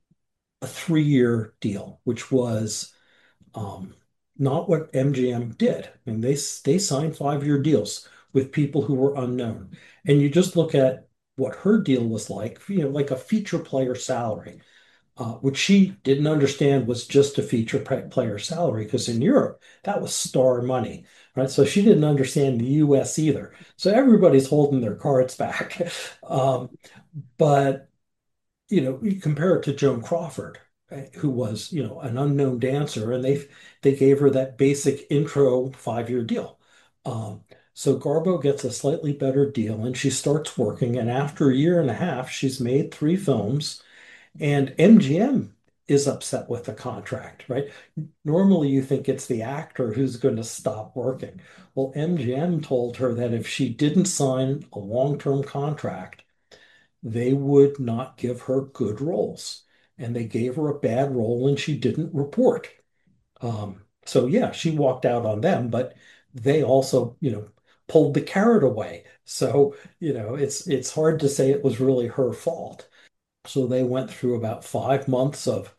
a three-year deal, which was um, not what M G M did. I mean, they they signed five-year deals with people who were unknown. And you just look at what her deal was like, you know, like a feature player salary, uh, which she didn't understand was just a feature player salary because in Europe that was star money, right? So she didn't understand the U S either. So everybody's holding their cards back. Um, but you know, you compare it to Joan Crawford, right, who was, you know, an unknown dancer, and they they gave her that basic intro five-year deal. Um, so Garbo gets a slightly better deal, and she starts working. And after a year and a half, she's made three films, and M G M is upset with the contract, right? Normally, you think it's the actor who's going to stop working. Well, M G M told her that if she didn't sign a long-term contract, they would not give her good roles. And they gave her a bad role and she didn't report. Um, so yeah, she walked out on them, but they also, you know, pulled the carrot away. So, you know, it's it's hard to say it was really her fault. So they went through about five months of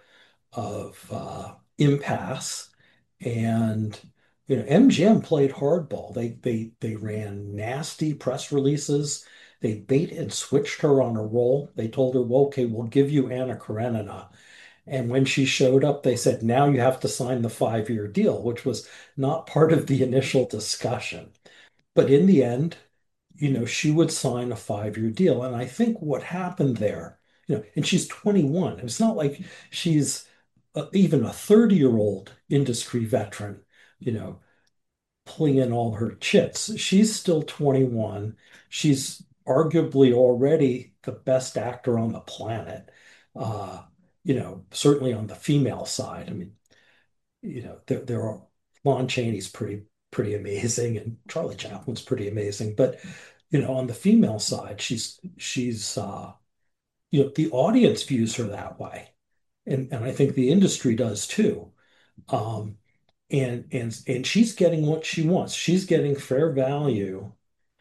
of uh, impasse, and you know M G M played hardball. They they they ran nasty press releases. They bait and switched her on a role. They told her, well, okay, we'll give you Anna Karenina. And when she showed up, they said, now you have to sign the five-year deal, which was not part of the initial discussion. But in the end, you know, she would sign a five-year deal. And I think what happened there, you know, and she's twenty-one. It's not like she's uh, even a thirty-year-old industry veteran, you know, pulling in all her chits. She's still twenty-one. She's arguably already the best actor on the planet. Uh, you know, certainly on the female side. I mean, you know, there, there are Lon Chaney's pretty pretty amazing, and Charlie Chaplin's pretty amazing. But you know, on the female side, she's she's uh, you know, the audience views her that way, and and I think the industry does too. Um, and and and she's getting what she wants. She's getting fair value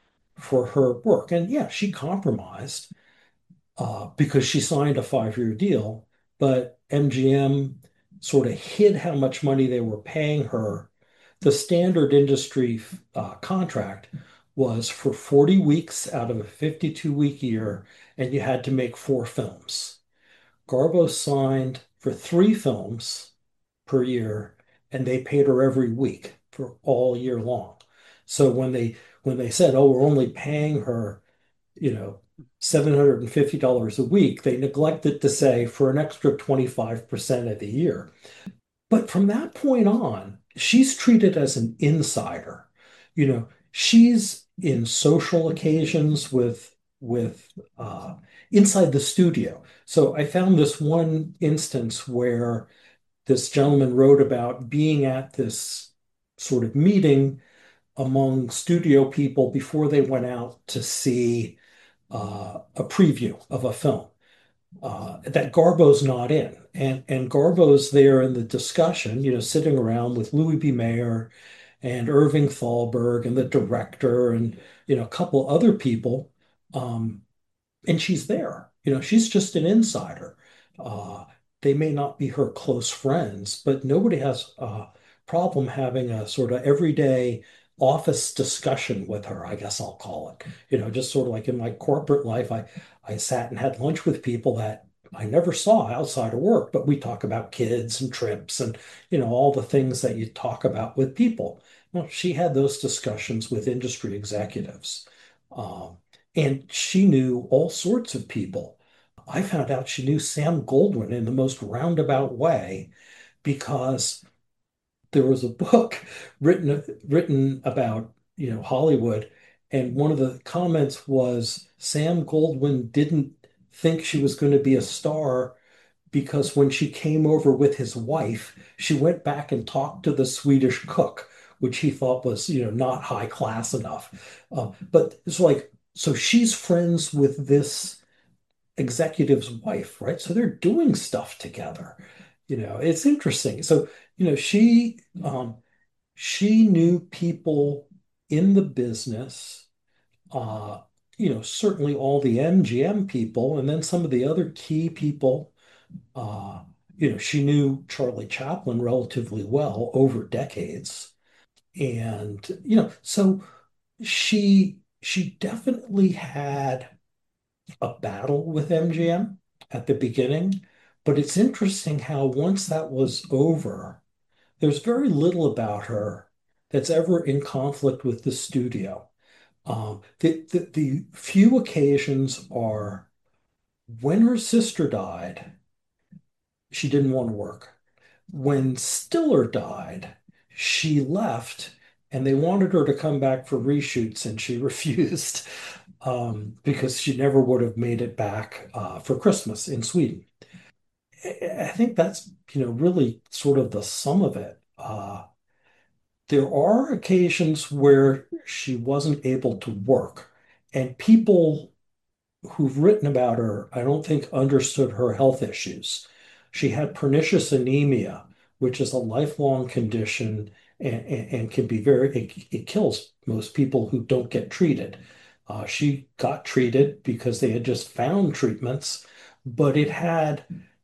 for her work, and yeah, she compromised uh, because she signed a five-year deal, but M G M sort of hid how much money they were paying her. The standard industry uh, contract was for forty weeks out of a fifty-two week year, and you had to make four films. Garbo signed for three films per year, and they paid her every week for all year long. So when they when they said, "Oh, we're only paying her, you know, seven hundred fifty dollars a week," they neglected to say for an extra twenty-five percent of the year. But from that point on, she's treated as an insider. You know, she's in social occasions with with uh, inside the studio. So I found this one instance where this gentleman wrote about being at this sort of meeting among studio people before they went out to see uh, a preview of a film uh, that Garbo's not in. And, and Garbo's there in the discussion, you know, sitting around with Louis B. Mayer and Irving Thalberg and the director and, you know, a couple other people. Um, and she's there. You know, she's just an insider. Uh, they may not be her close friends, but nobody has a problem having a sort of everyday office discussion with her, I guess I'll call it. You know, just sort of like in my corporate life, I, I sat and had lunch with people that I never saw outside of work, but we talk about kids and trips and, you know, all the things that you talk about with people. Well, she had those discussions with industry executives. Um, and she knew all sorts of people. I found out she knew Sam Goldwyn in the most roundabout way because there was a book written written about, you know, Hollywood, and one of the comments was Sam Goldwyn didn't think she was going to be a star because when she came over with his wife, she went back and talked to the Swedish cook, which he thought was, you know, not high class enough. Uh, but it's like, so she's friends with this executive's wife, right? So they're doing stuff together. You know, it's interesting. So, you know, she um, she knew people in the business, uh, you know, certainly all the M G M people, and then some of the other key people. Uh, you know, she knew Charlie Chaplin relatively well over decades. And, you know, so she she definitely had a battle with M G M at the beginning. But it's interesting how once that was over, there's very little about her that's ever in conflict with the studio. Um, the, the, the few occasions are when her sister died, she didn't want to work. When Stiller died, she left and they wanted her to come back for reshoots and she refused um, because she never would have made it back uh, for Christmas in Sweden. I I think that's, you know, really sort of the sum of it. Uh, there are occasions where she wasn't able to work, and people who've written about her, I don't think understood her health issues. She had pernicious anemia, which is a lifelong condition and, and, and can be very, it, it kills most people who don't get treated. Uh, she got treated because they had just found treatments, but it had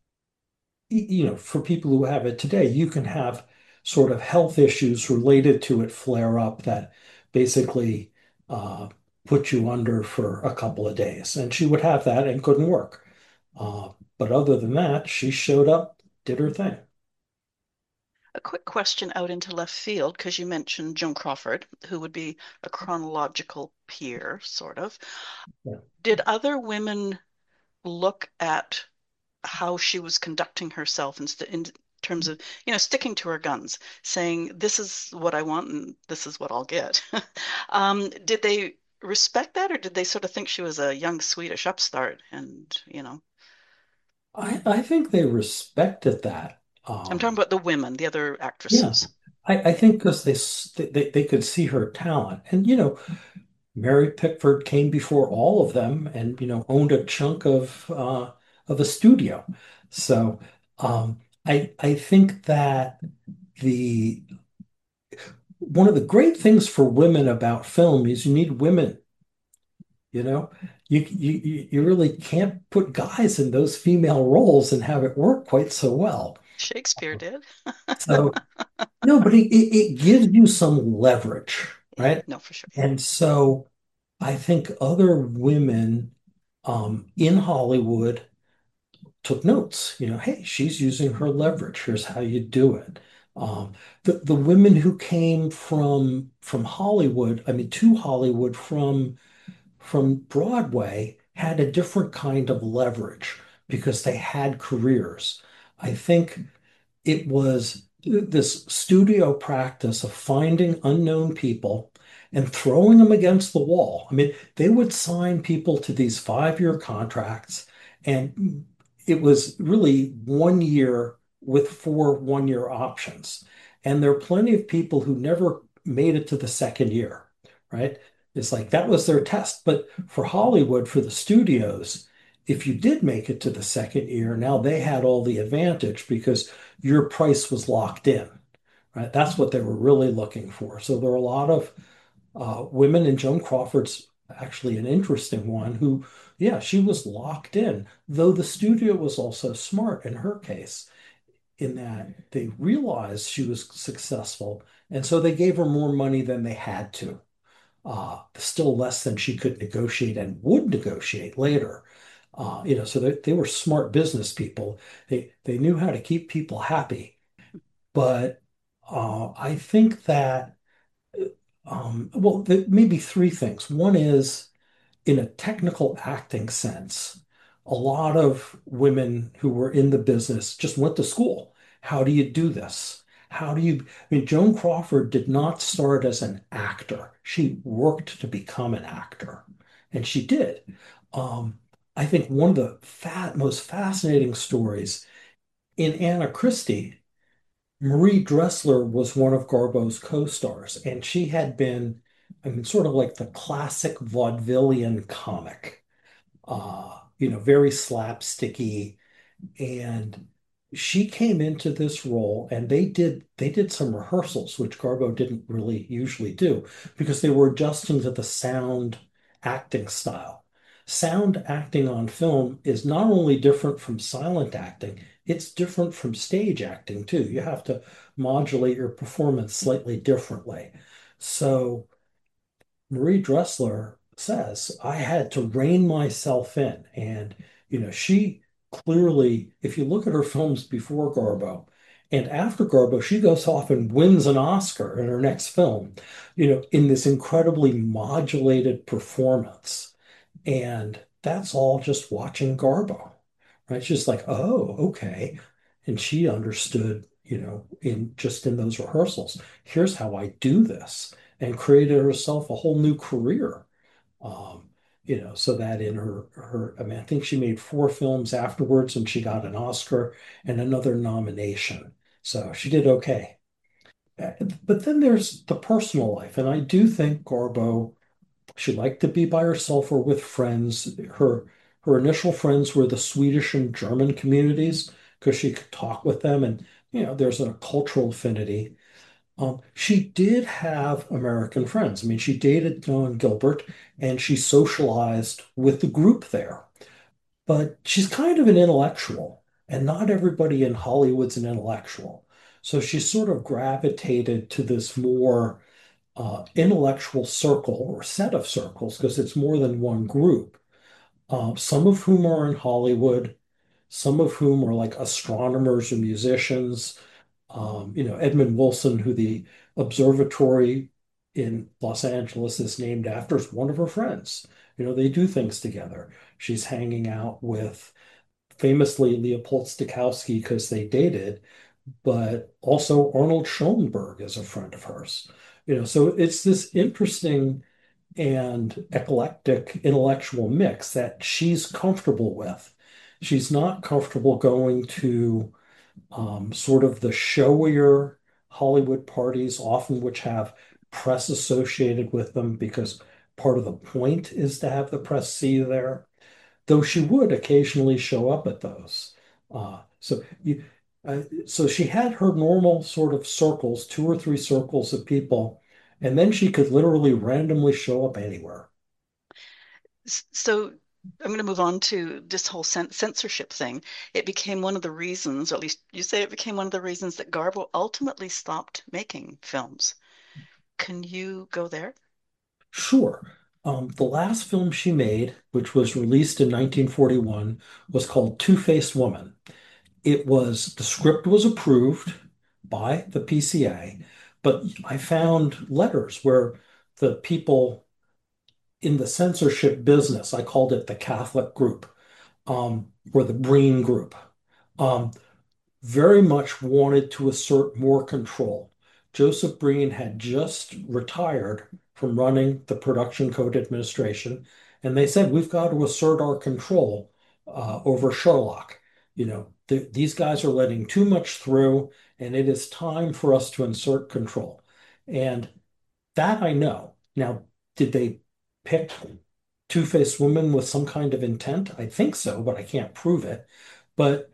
you know, for people who have it today, you can have sort of health issues related to it flare up that basically uh, put you under for a couple of days. And she would have that and couldn't work. Uh, but other than that, she showed up, did her thing. A quick question out into left field, because you mentioned Joan Crawford, who would be a chronological peer, sort of. Yeah. Did other women look at how she was conducting herself in, in terms of, you know, sticking to her guns, saying, this is what I want and this is what I'll get? um, did they respect that, or did they sort of think she was a young Swedish upstart? And, you know, I, I think they respected that. I'm talking Um, about the women, the other yeah. actresses. I, I think because they, s- they they could see her talent. And, you know, Mary Pickford came before all of them and, you know, owned a chunk of uh, of a studio. So um, I I think that the one of the great things for women about film is you need women, you know. You you you really can't put guys in those female roles and have it work quite so well. Shakespeare did. So no, but it, it, it gives you some leverage, Yeah, right? no, for sure. And so I think other women um, in Hollywood took notes. You know, hey, she's using her leverage. Here's how you do it. Um, the the women who came from from Hollywood, I mean, to Hollywood from from Broadway had a different kind of leverage because they had careers. I think it was this studio practice of finding unknown people and throwing them against the wall. I mean, they would sign people to these five-year contracts, and it was really one year with four one-year options. And there are plenty of people who never made it to the second year, right? It's like that was their test. But for Hollywood, for the studios, if you did make it to the second year, now they had all the advantage because your price was locked in, right? That's what they were really looking for. So there are a lot of uh, women, and Joan Crawford's actually an interesting one who, yeah, she was locked in, though the studio was also smart in her case in that they realized she was successful. And so they gave her more money than they had to, uh, still less than she could negotiate and would negotiate later. Uh, you know, so they, they were smart business people. They they knew how to keep people happy. But uh, I think that um, well, the, maybe three things. One is in a technical acting sense, a lot of women who were in the business just went to school. How do you do this? How do you? I mean, Joan Crawford did not start as an actor. She worked to become an actor, and she did. Um, I think one of the fat, most fascinating stories in Anna Christie, Marie Dressler was one of Garbo's co-stars, and she had been, I mean, sort of like the classic vaudevillian comic, uh, you know, very slapsticky. And she came into this role and they did they did some rehearsals, which Garbo didn't really usually do because they were adjusting to the sound acting style. Sound acting on film is not only different from silent acting, it's different from stage acting too. You have to modulate your performance slightly differently. So Marie Dressler says, I had to rein myself in. And, you know, she clearly, if you look at her films before Garbo and after Garbo, she goes off and wins an Oscar in her next film, you know, in this incredibly modulated performance. And that's all just watching Garbo, right? It's just like, oh, okay. And she understood, you know, in just in those rehearsals, here's how I do this, and created herself a whole new career. Um, you know, so that in her her, I mean, I think she made four films afterwards, and she got an Oscar and another nomination. So she did okay. Uh, But then there's the personal life, and I do think Garbo she liked to be by herself or with friends. Her her initial friends were the Swedish and German communities because she could talk with them, and you know, there's a cultural affinity. Um, she did have American friends. I mean, she dated Dawn Gilbert, and she socialized with the group there. But she's kind of an intellectual, and not everybody in Hollywood's an intellectual. So she sort of gravitated to this more uh, intellectual circle or set of circles because it's more than one group, uh, some of whom are in Hollywood, some of whom are like astronomers or musicians. Um, you know, Edmund Wilson, who the observatory in Los Angeles is named after, is one of her friends. You know, they do things together. She's hanging out with famously Leopold Stokowski because they dated, but also Arnold Schoenberg is a friend of hers. You know, so it's this interesting and eclectic intellectual mix that she's comfortable with. She's not comfortable going to um, sort of the showier Hollywood parties, often which have press associated with them because part of the point is to have the press see you there, though she would occasionally show up at those. Uh, so you, uh, so she had her normal sort of circles, two or three circles of people, and then she could literally randomly show up anywhere. So I'm going to move on to this whole censorship thing. It became one of the reasons, or at least you say it became one of the reasons that Garbo ultimately stopped making films. Can you go there? Sure. Um, the last film she made, which was released in nineteen forty-one, was called Two-Faced Woman. It was the script was approved by the P C A, but I found letters where the people in the censorship business, I called it the Catholic group, um, or the Breen group, um, very much wanted to assert more control. Joseph Breen had just retired from running the Production Code Administration, and they said, we've got to assert our control uh, over Sherlock. You know, th these guys are letting too much through, and it is time for us to insert control. And that I know. Now, did they pick Two-Faced Woman with some kind of intent? I think so, but I can't prove it. But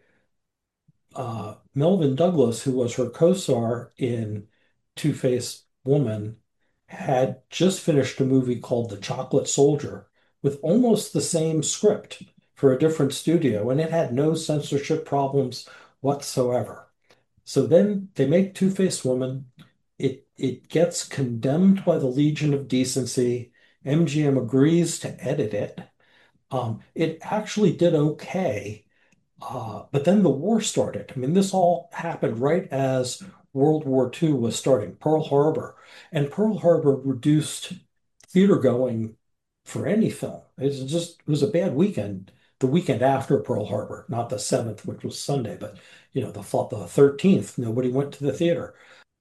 uh, Melvyn Douglas, who was her co-star in Two-Faced Woman, had just finished a movie called The Chocolate Soldier with almost the same script for a different studio, and it had no censorship problems whatsoever. So then they make Two-Faced Woman. It it gets condemned by the Legion of Decency. M G M agrees to edit it. Um, it actually did okay, uh, but then the war started. I mean, this all happened right as World War Two was starting, Pearl Harbor. And Pearl Harbor reduced theater going for any film. It's just, it was a bad weekend, the weekend after Pearl Harbor, not the seventh, which was Sunday, but you know, the, the thirteenth, nobody went to the theater.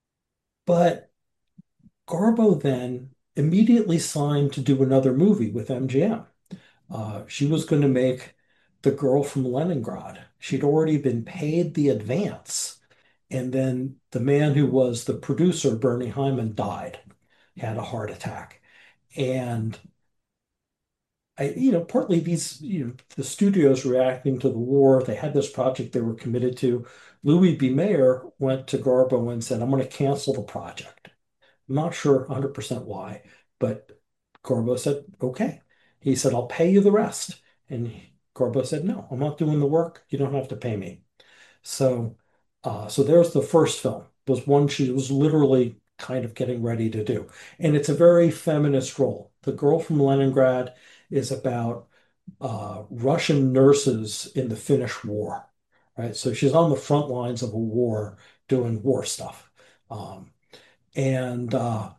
But Garbo then immediately signed to do another movie with M G M. Uh, she was going to make The Girl from Leningrad. She'd already been paid the advance. And then the man who was the producer, Bernie Hyman, died, had a heart attack. And I, you know, partly these, you know, the studios reacting to the war, they had this project they were committed to. Louis B. Mayer went to Garbo and said, I'm going to cancel the project. I'm not sure one hundred percent why, but Garbo said, okay. He said, I'll pay you the rest. And Garbo said, no, I'm not doing the work. You don't have to pay me. So, uh, so there's the first film, was one she was literally kind of getting ready to do. And it's a very feminist role. The Girl from Leningrad is about uh, Russian nurses in the Finnish war, right? So she's on the front lines of a war doing war stuff. Um, and uh,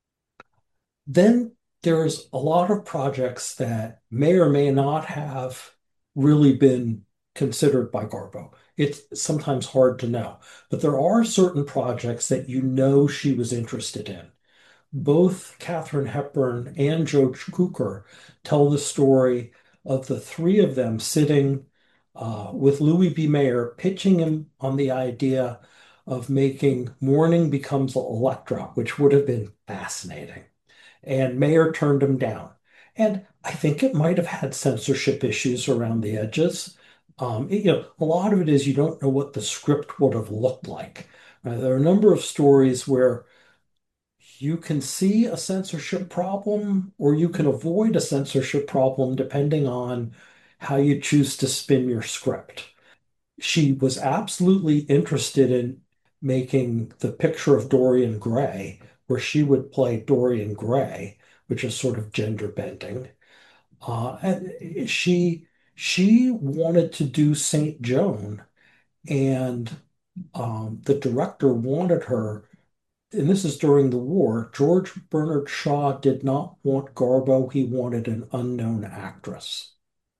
then there's a lot of projects that may or may not have really been considered by Garbo. It's sometimes hard to know, but there are certain projects that you know she was interested in. Both Katharine Hepburn and George Cukor tell the story of the three of them sitting uh, with Louis B. Mayer, pitching him on the idea of making Morning Becomes Electra, which would have been fascinating. And Mayer turned him down. And I think it might have had censorship issues around the edges. Um, it- you know, a lot of it is you don't know what the script would have looked like. Uh, there are a number of stories where you can see a censorship problem or you can avoid a censorship problem depending on how you choose to spin your script. She was absolutely interested in making the picture of Dorian Gray, where she would play Dorian Gray, which is sort of gender bending. Uh, and she she wanted to do Saint Joan, and um, the director wanted her, and this is during the war. George Bernard Shaw did not want Garbo; he wanted an unknown actress.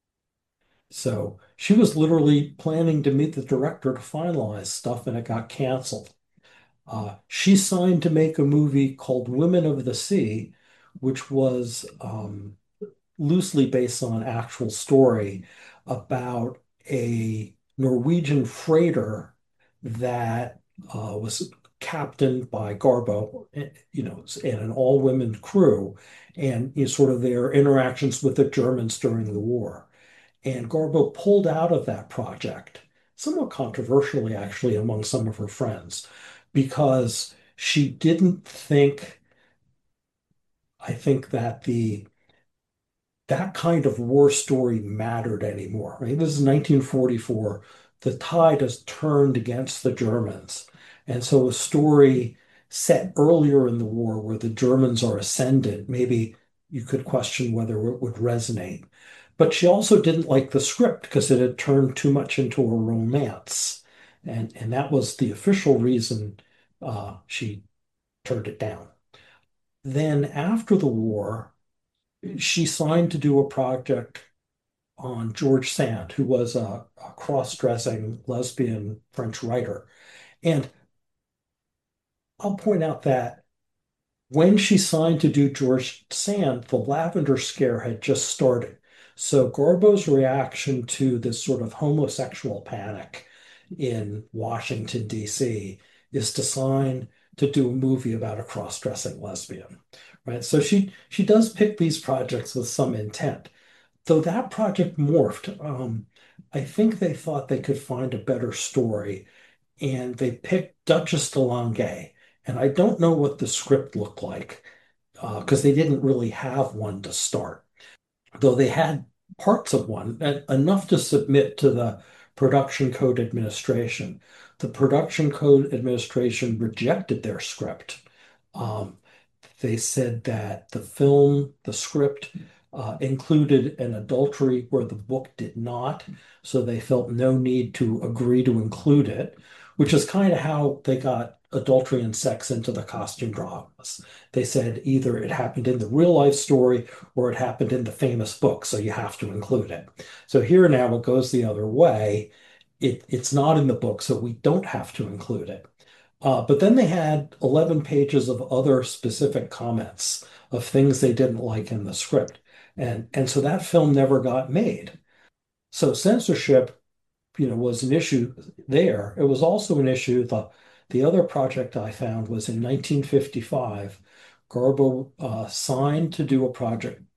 So she was literally planning to meet the director to finalize stuff, and it got canceled. Uh, she signed to make a movie called Women of the Sea, which was um, loosely based on an actual story about a Norwegian freighter that uh, was captained by Garbo, eh, you know, and an all-women crew, and you know, sort of their interactions with the Germans during the war. And Garbo pulled out of that project, somewhat controversially, actually, among some of her friends, because she didn't think, I think that the that kind of war story mattered anymore. Right? This is nineteen forty-four. The tide has turned against the Germans. And so a story set earlier in the war where the Germans are ascendant, maybe you could question whether it would resonate. But she also didn't like the script because it had turned too much into a romance. And, and that was the official reason uh, she turned it down. Then after the war, she signed to do a project on George Sand, who was a, a cross-dressing lesbian French writer. And I'll point out that when she signed to do George Sand, the Lavender Scare had just started. So Garbo's reaction to this sort of homosexual panic in Washington, D C is to sign to do a movie about a cross-dressing lesbian, right? So she she does pick these projects with some intent. Though that project morphed, um, I think they thought they could find a better story, and they picked Duchess de Langeais. And I don't know what the script looked like because uh, they didn't really have one to start, though they had parts of one, enough to submit to the Production Code Administration. The Production Code Administration rejected their script. Um, they said that the film, the script, uh, included an adultery where the book did not, so they felt no need to agree to include it, which is kind of how they got adultery and sex into the costume dramas. They said either it happened in the real life story or it happened in the famous book, so you have to include it. So here now it goes the other way. It, it's not in the book, so we don't have to include it. Uh, but then they had eleven pages of other specific comments of things they didn't like in the script. And, and so that film never got made. So censorship, you know, was an issue there. It was also an issue. The, the other project I found was in nineteen fifty-five. Garbo uh, signed to do a project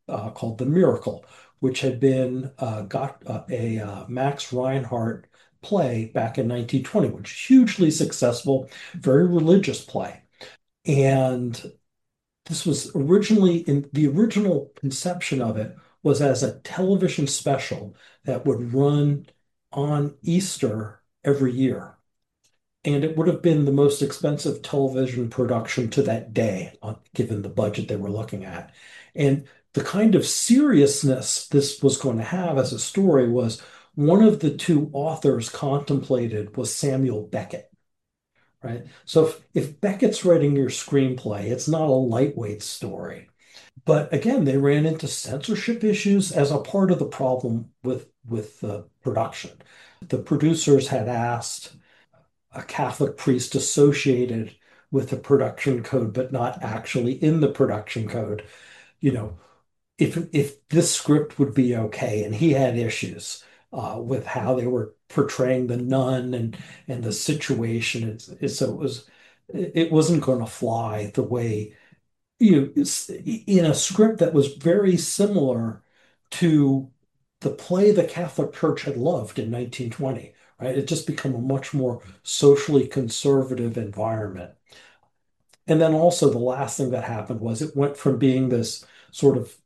uh, called The Miracle, which had been uh, got uh, a uh, Max Reinhardt play back in nineteen twenty, which is hugely successful, very religious play. And this was originally in the original conception of it was as a television special that would run on Easter every year. And it would have been the most expensive television production to that day, uh, given the budget they were looking at. And the kind of seriousness this was going to have as a story was one of the two authors contemplated was Samuel Beckett, right? So if, if Beckett's writing your screenplay, it's not a lightweight story. But again, they ran into censorship issues as a part of the problem with with the production. The producers had asked a Catholic priest associated with the production code, but not actually in the production code, you know, if if this script would be okay. And he had issues uh, with how they were portraying the nun and and the situation. It's, it's, so it was it wasn't going to fly the way you in a script that was very similar to the play the Catholic Church had loved in nineteen twenty, right? It just become a much more socially conservative environment. And then also the last thing that happened was it went from being this sort of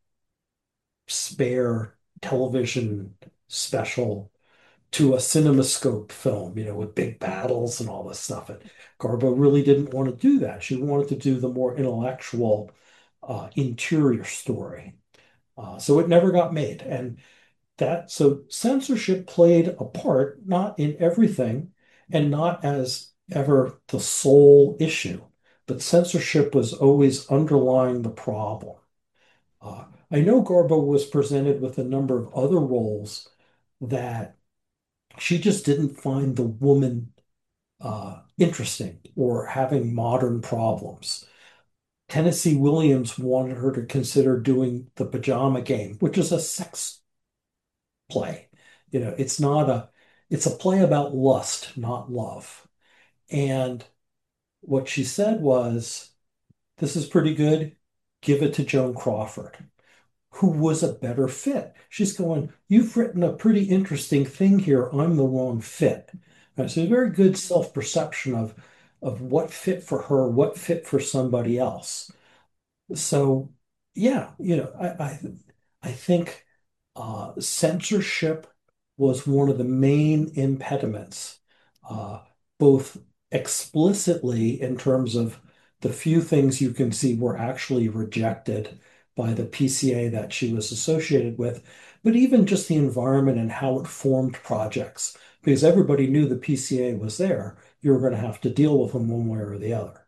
spare television special to a CinemaScope film, you know, with big battles and all this stuff. And Garbo really didn't want to do that. She wanted to do the more intellectual, uh, interior story. Uh, so it never got made. And that, so censorship played a part, not in everything and not as ever the sole issue, but censorship was always underlying the problem. Uh, I know Garbo was presented with a number of other roles that she just didn't find the woman uh, interesting or having modern problems. Tennessee Williams wanted her to consider doing the Pajama Game, which is a sex play. You know, it's not a, it's a play about lust, not love. And what she said was, this is pretty good. Give it to Joan Crawford, who was a better fit. She's going, you've written a pretty interesting thing here. I'm the wrong fit. Right, so a very good self-perception of of what fit for her, what fit for somebody else. So yeah, you know, I I, I think uh, censorship was one of the main impediments, uh, both explicitly in terms of the few things you can see were actually rejected by the P C A that she was associated with, but even just the environment and how it formed projects, because everybody knew the P C A was there. You were going to have to deal with them one way or the other.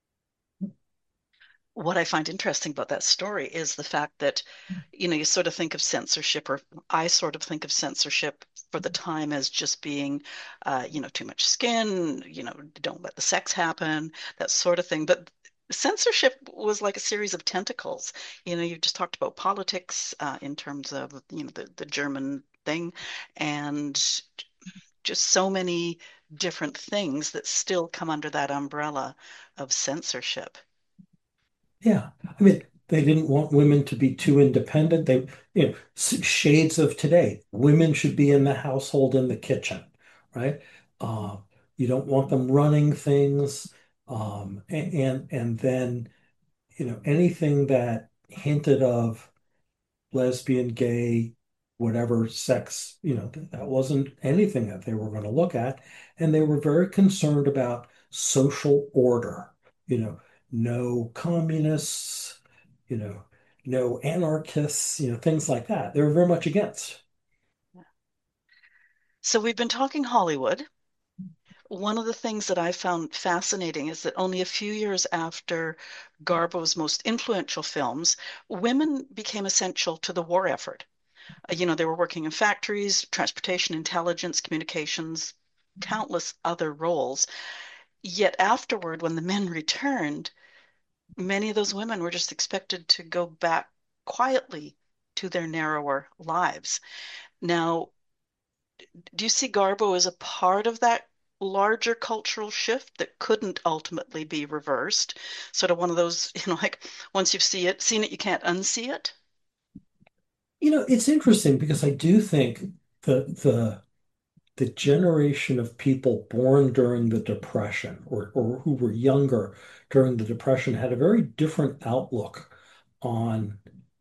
What I find interesting about that story is the fact that, you know, you sort of think of censorship, or I sort of think of censorship for the time as just being, uh, you know, too much skin, you know, don't let the sex happen, that sort of thing. But censorship was like a series of tentacles. You know, you just talked about politics uh, in terms of, you know, the, the German thing, and just so many different things that still come under that umbrella of censorship. Yeah. I mean, they didn't want women to be too independent. They, you know, shades of today. Women should be in the household, in the kitchen, right? Uh, you don't want them running things. Um, and, and and then, you know, anything that hinted of lesbian, gay, whatever sex, you know, that wasn't anything that they were going to look at. And they were very concerned about social order, you know, no communists, you know, no anarchists, you know, things like that. They were very much against. So we've been talking Hollywood. One of the things that I found fascinating is that only a few years after Garbo's most influential films, women became essential to the war effort. Uh, You know, they were working in factories, transportation, intelligence, communications, countless other roles. Yet afterward, when the men returned, many of those women were just expected to go back quietly to their narrower lives. Now, do you see Garbo as a part of that larger cultural shift that couldn't ultimately be reversed? Sort of one of those, you know, like once you've see it, seen it, you can't unsee it. You know, it's interesting because I do think the the the generation of people born during the Depression or or who were younger during the Depression had a very different outlook on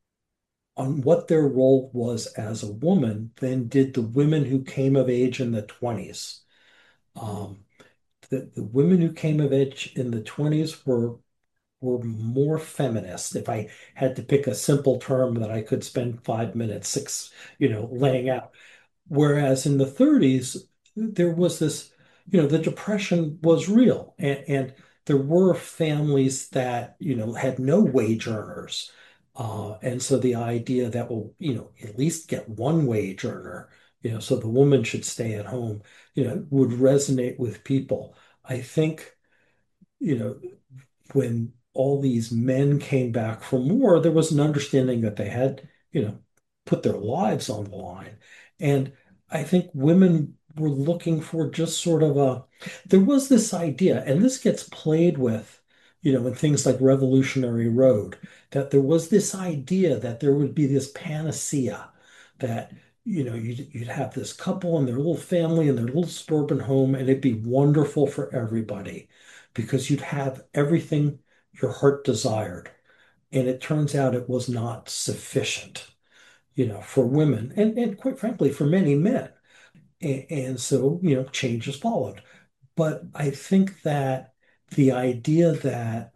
on what their role was as a woman than did the women who came of age in the twenties. Um, the, the women who came of age in the twenties were were more feminist. If I had to pick a simple term that I could spend five minutes, six, you know, laying out. Whereas in the thirties, there was this, you know, the Depression was real, and, and there were families that, you know, had no wage earners. Uh, and so the idea that, well, you know, at least get one wage earner, you know, so the woman should stay at home, you know, would resonate with people. I think, you know, when all these men came back from war, there was an understanding that they had, you know, put their lives on the line. And I think women were looking for just sort of a, there was this idea, and this gets played with, you know, in things like Revolutionary Road, that there was this idea that there would be this panacea that, you know, you'd, you'd have this couple and their little family and their little suburban home, and it'd be wonderful for everybody because you'd have everything your heart desired. And it turns out it was not sufficient, you know, for women and, and quite frankly, for many men. And, and so, you know, change has followed. But I think that the idea that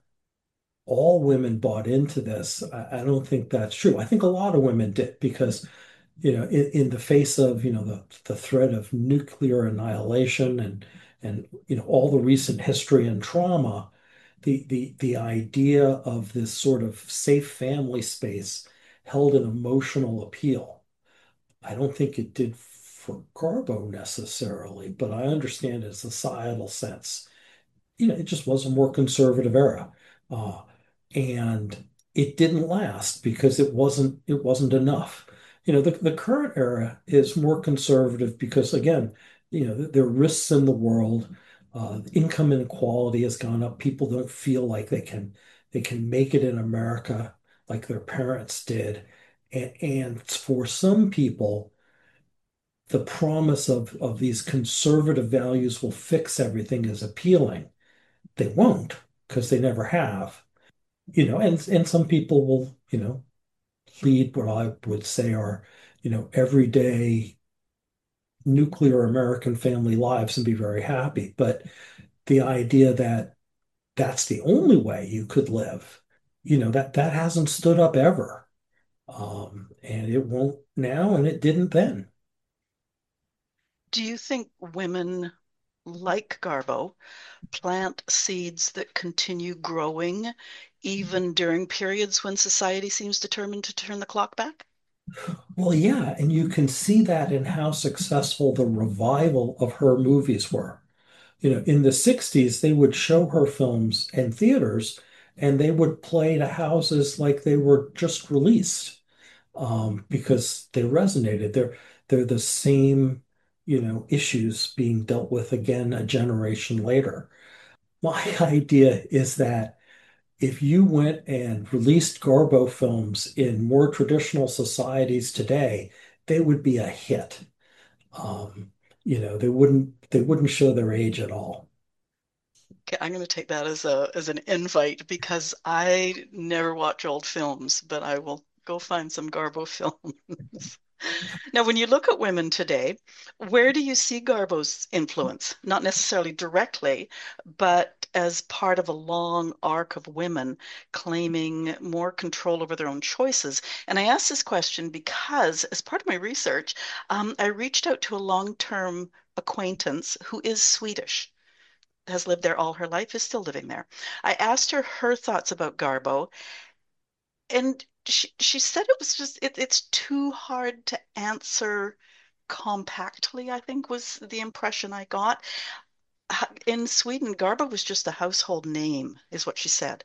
all women bought into this, I, I don't think that's true. I think a lot of women did because, you know, in, in the face of, you know, the, the threat of nuclear annihilation and and you know all the recent history and trauma, the the the idea of this sort of safe family space held an emotional appeal. I don't think it did for Garbo necessarily, but I understand its societal sense. You know, it just was a more conservative era. Uh, and it didn't last because it wasn't it wasn't enough. You know, the, the current era is more conservative because again, you know, there are risks in the world. Uh, income inequality has gone up. People don't feel like they can they can make it in America like their parents did. And, and for some people, the promise of, of these conservative values will fix everything is appealing. They won't because they never have. You know, and and some people will, you know, lead what I would say are, you know, everyday nuclear American family lives and be very happy. But the idea that that's the only way you could live, you know, that that hasn't stood up ever. Um, and it won't now, and it didn't then. Do you think women like Garbo plant seeds that continue growing even during periods when society seems determined to turn the clock back? Well, yeah, and you can see that in how successful the revival of her movies were. You know, in the sixties, they would show her films in theaters and they would play to houses like they were just released um, because they resonated. They're they're the same, you know, issues being dealt with again a generation later. My idea is that if you went and released Garbo films in more traditional societies today, they would be a hit. Um, you know, they wouldn't they wouldn't show their age at all. Okay, I'm going to take that as a as an invite because I never watch old films, but I will go find some Garbo films. Now, when you look at women today, where do you see Garbo's influence? Not necessarily directly, but as part of a long arc of women claiming more control over their own choices. And I asked this question because, as part of my research, um, I reached out to a long-term acquaintance who is Swedish, has lived there all her life, is still living there. I asked her her thoughts about Garbo, and she she said it was just it, it's too hard to answer compactly, I think was the impression I got. In Sweden, Garbo was just a household name, is what she said.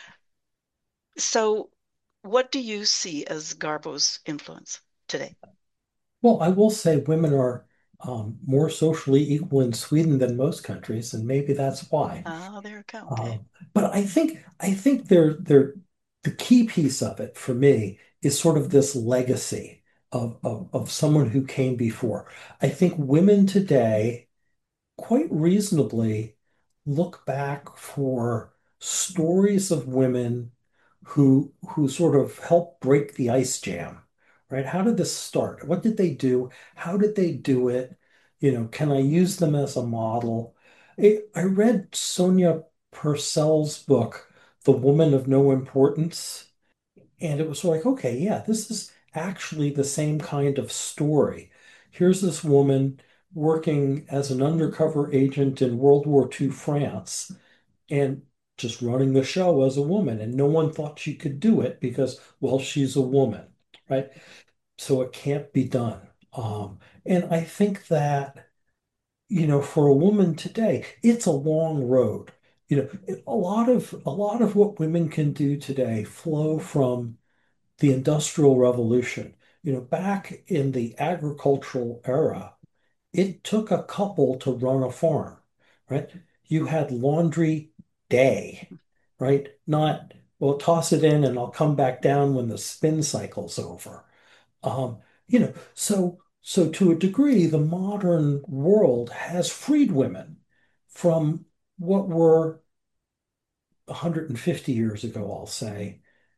So, what do you see as Garbo's influence today? Well, I will say women are um, more socially equal in Sweden than most countries, and maybe that's why. Ah, there we go. Okay. Um, but I think I think they're they're the key piece of it for me is sort of this legacy. of, of, of someone who came before. I think women today quite reasonably look back for stories of women who who sort of helped break the ice jam, right? How did this start? What did they do? How did they do it? You know, can I use them as a model? I, I read Sonia Purcell's book, The Woman of No Importance, and it was like, okay, yeah, this is actually the same kind of story. Here's this woman working as an undercover agent in World War Two France and just running the show as a woman. And no one thought she could do it because, well, she's a woman, right? So it can't be done. Um, and I think that, you know, for a woman today, it's a long road. You know, a lot of a lot of what women can do today flow from the Industrial Revolution. You know, back in the agricultural era, it took a couple to run a farm, right? You had laundry day, right? Not, well, toss it in and I'll come back down when the spin cycle's over. Um, you know, so so to a degree, the modern world has freed women from what were one hundred fifty years ago, I'll say,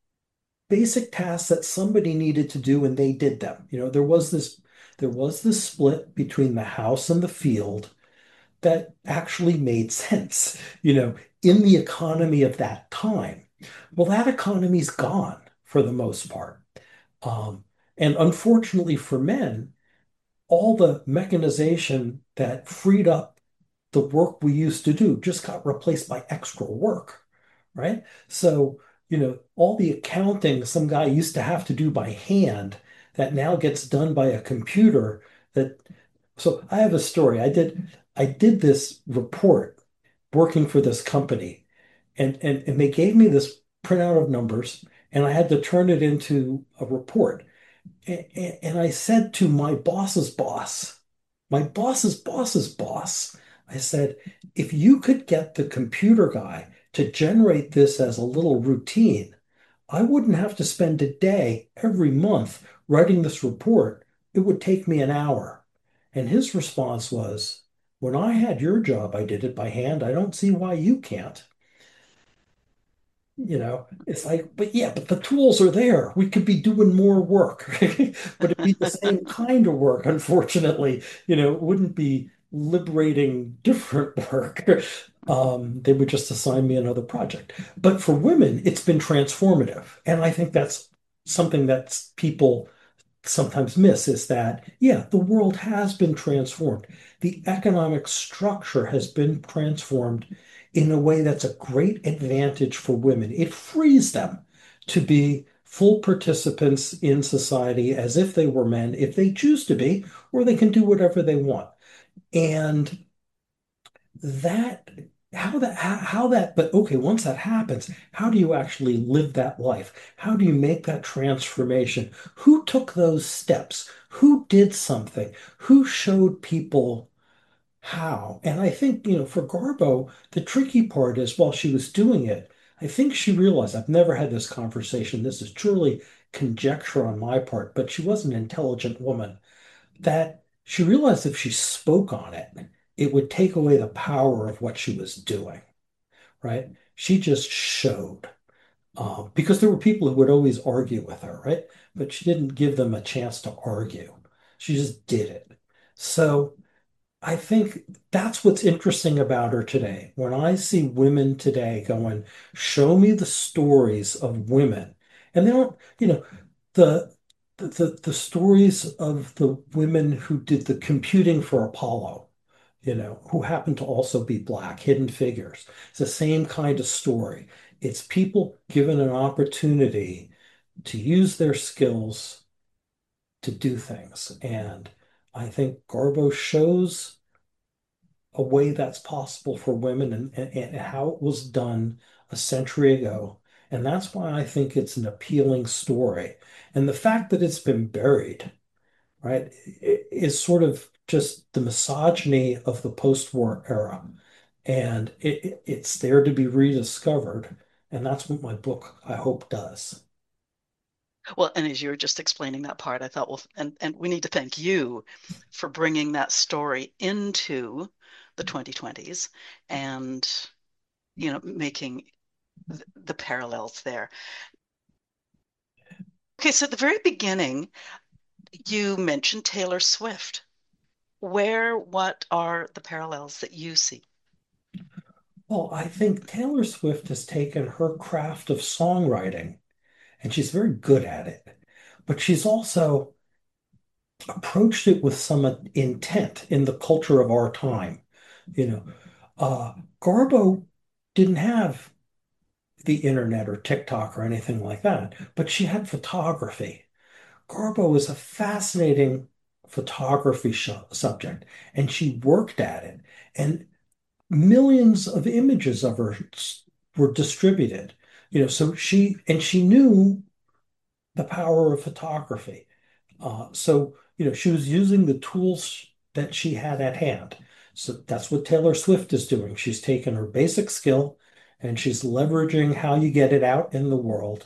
basic tasks that somebody needed to do and they did them. You know, there was this there was this split between the house and the field that actually made sense, you know, in the economy of that time. Well, that economy's gone for the most part. Um, and unfortunately for men, all the mechanization that freed up the work we used to do just got replaced by extra work, right? So, you know, all the accounting some guy used to have to do by hand that now gets done by a computer that so I have a story. I did I did this report working for this company and and, and they gave me this printout of numbers and I had to turn it into a report. And, and I said to my boss's boss, my boss's boss's boss, I said, if you could get the computer guy to generate this as a little routine, I wouldn't have to spend a day every month writing this report. It would take me an hour. And his response was, when I had your job, I did it by hand. I don't see why you can't. You know, it's like, but yeah, but the tools are there. We could be doing more work, but it'd be the same kind of work, unfortunately. You know, it wouldn't be liberating different work. Um, they would just assign me another project. But for women, it's been transformative. And I think that's something that people sometimes miss is that, yeah, the world has been transformed. The economic structure has been transformed in a way that's a great advantage for women. It frees them to be full participants in society as if they were men, if they choose to be, or they can do whatever they want. And that how that how, how that but okay, once that happens, how do you actually live that life? How do you make that transformation? Who took those steps? Who did something? Who showed people how? And I think, you know, for Garbo, the tricky part is while she was doing it, I think she realized, I've never had this conversation, this is truly conjecture on my part, but she was an intelligent woman that she realized if she spoke on it, it would take away the power of what she was doing, right? She just showed. Um, because there were people who would always argue with her, right? But she didn't give them a chance to argue. She just did it. So I think that's what's interesting about her today. When I see women today going, show me the stories of women, and they don't, you know, the the the stories of the women who did the computing for Apollo, you know, who happen to also be black, hidden figures. It's the same kind of story. It's people given an opportunity to use their skills to do things. And I think Garbo shows a way that's possible for women and, and, and how it was done a century ago. And that's why I think it's an appealing story. And the fact that it's been buried, right, is sort of just the misogyny of the post-war era. And it, it's there to be rediscovered. And that's what my book, I hope, does. Well, and as you were just explaining that part, I thought, well, and, and we need to thank you for bringing that story into the twenty twenties and, you know, making th the parallels there. Okay, so at the very beginning, you mentioned Taylor Swift. Where, what are the parallels that you see? Well, I think Taylor Swift has taken her craft of songwriting, and she's very good at it, but she's also approached it with some intent in the culture of our time. You know, uh, Garbo didn't have the internet or TikTok or anything like that, but she had photography. Garbo is a fascinating photography sh subject, and she worked at it, and millions of images of her were distributed. You know, so she and she knew the power of photography. Uh, so, you know, she was using the tools that she had at hand. So that's what Taylor Swift is doing. She's taken her basic skill and she's leveraging how you get it out in the world.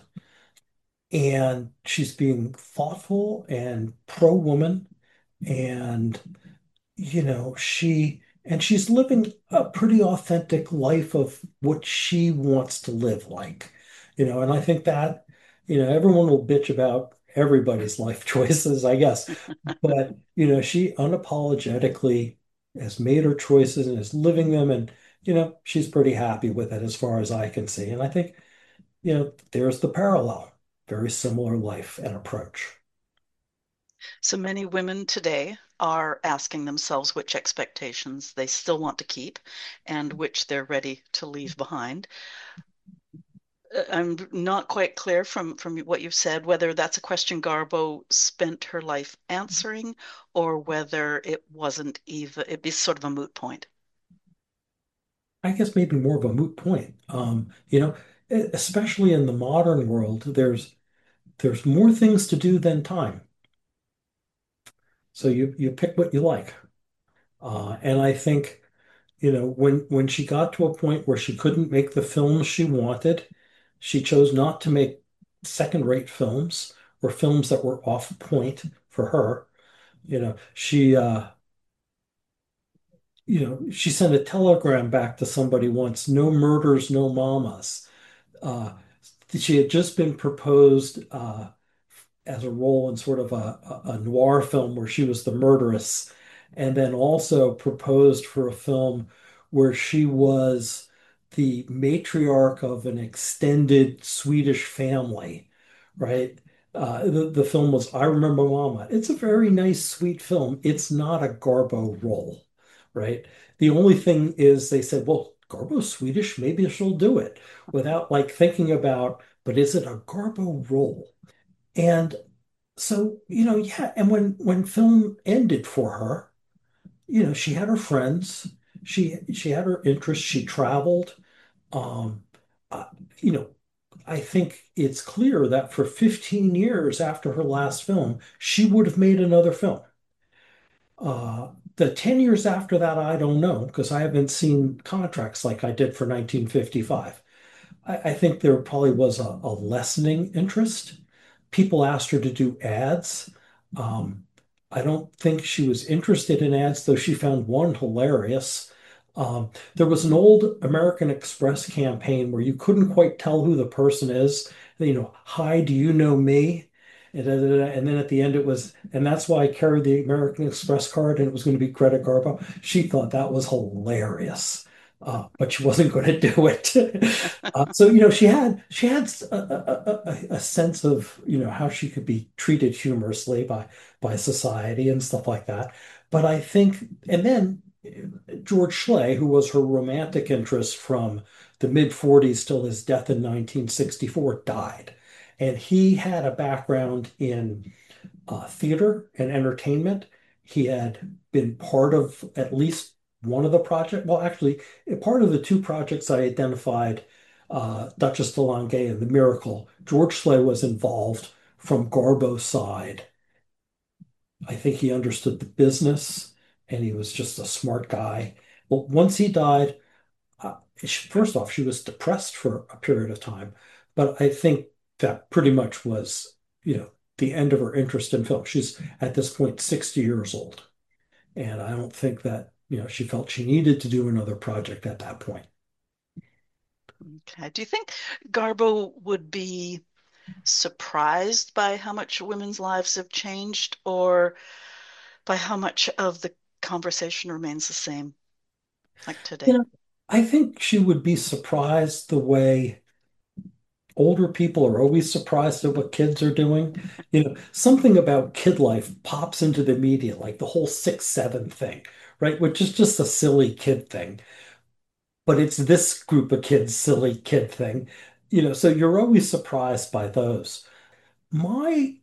And she's being thoughtful and pro-woman. And, you know, she and she's living a pretty authentic life of what she wants to live like. You know, and I think that, you know, everyone will bitch about everybody's life choices, I guess. But, you know, she unapologetically has made her choices and is living them. And, you know, she's pretty happy with it as far as I can see. And I think, you know, there's the parallel. Very similar life and approach. So many women today are asking themselves which expectations they still want to keep and which they're ready to leave behind. Uh, I'm not quite clear from from what you've said whether that's a question Garbo spent her life answering or whether it wasn't even, it'd be sort of a moot point. I guess maybe more of a moot point. Um, you know, e- especially in the modern world, there's there's more things to do than time. So you you pick what you like. Uh, and I think, you know, when when she got to a point where she couldn't make the films she wanted, she chose not to make second-rate films or films that were off point for her. You know, she uh, you know, she sent a telegram back to somebody once, no murders, no mamas. Uh, she had just been proposed uh, as a role in sort of a, a noir film where she was the murderess, and then also proposed for a film where she was the matriarch of an extended Swedish family, right? Uh, the, the film was I Remember Mama. It's a very nice, sweet film. It's not a Garbo role, right? The only thing is they said, well, Garbo's Swedish, maybe she'll do it without like thinking about, but is it a Garbo role? And so, you know, yeah, and when when film ended for her, you know, she had her friends, she she had her interests, she traveled. Um, uh, you know, I think it's clear that for fifteen years after her last film, she would have made another film. Uh, the ten years after that, I don't know because I haven't seen contracts like I did for nineteen fifty-five. I, I think there probably was a, a lessening interest. People asked her to do ads. Um, I don't think she was interested in ads, though she found one hilarious. Um, there was an old American Express campaign where you couldn't quite tell who the person is. You know, hi, do you know me? And, da, da, da, and then at the end it was, and that's why I carried the American Express card and it was going to be Greta Garbo. She thought that was hilarious, uh, but she wasn't going to do it. Uh, so, you know, she had she had a, a, a, a sense of, you know, how she could be treated humorously by by society and stuff like that. But I think, and then George Schley, who was her romantic interest from the mid forties till his death in nineteen sixty-four, died. And he had a background in uh, theater and entertainment. He had been part of at least one of the project. Well, actually, part of the two projects I identified, uh, Duchess de Langeais and The Miracle, George Schley was involved from Garbo's side. I think he understood the business and he was just a smart guy. Well, once he died, uh, she, first off, she was depressed for a period of time, but I think that pretty much was. you know, the end of her interest in film. She's at this point sixty years old. And I don't think that, you know, she felt she needed to do another project at that point. Okay. Do you think Garbo would be surprised by how much women's lives have changed or by how much of the conversation remains the same, like You today? know, I think she would be surprised the way older people are always surprised at what kids are doing. You know, something about kid life pops into the media, like the whole six seven thing, right? Which is just a silly kid thing. But it's this group of kids, silly kid thing. You know, so you're always surprised by those. My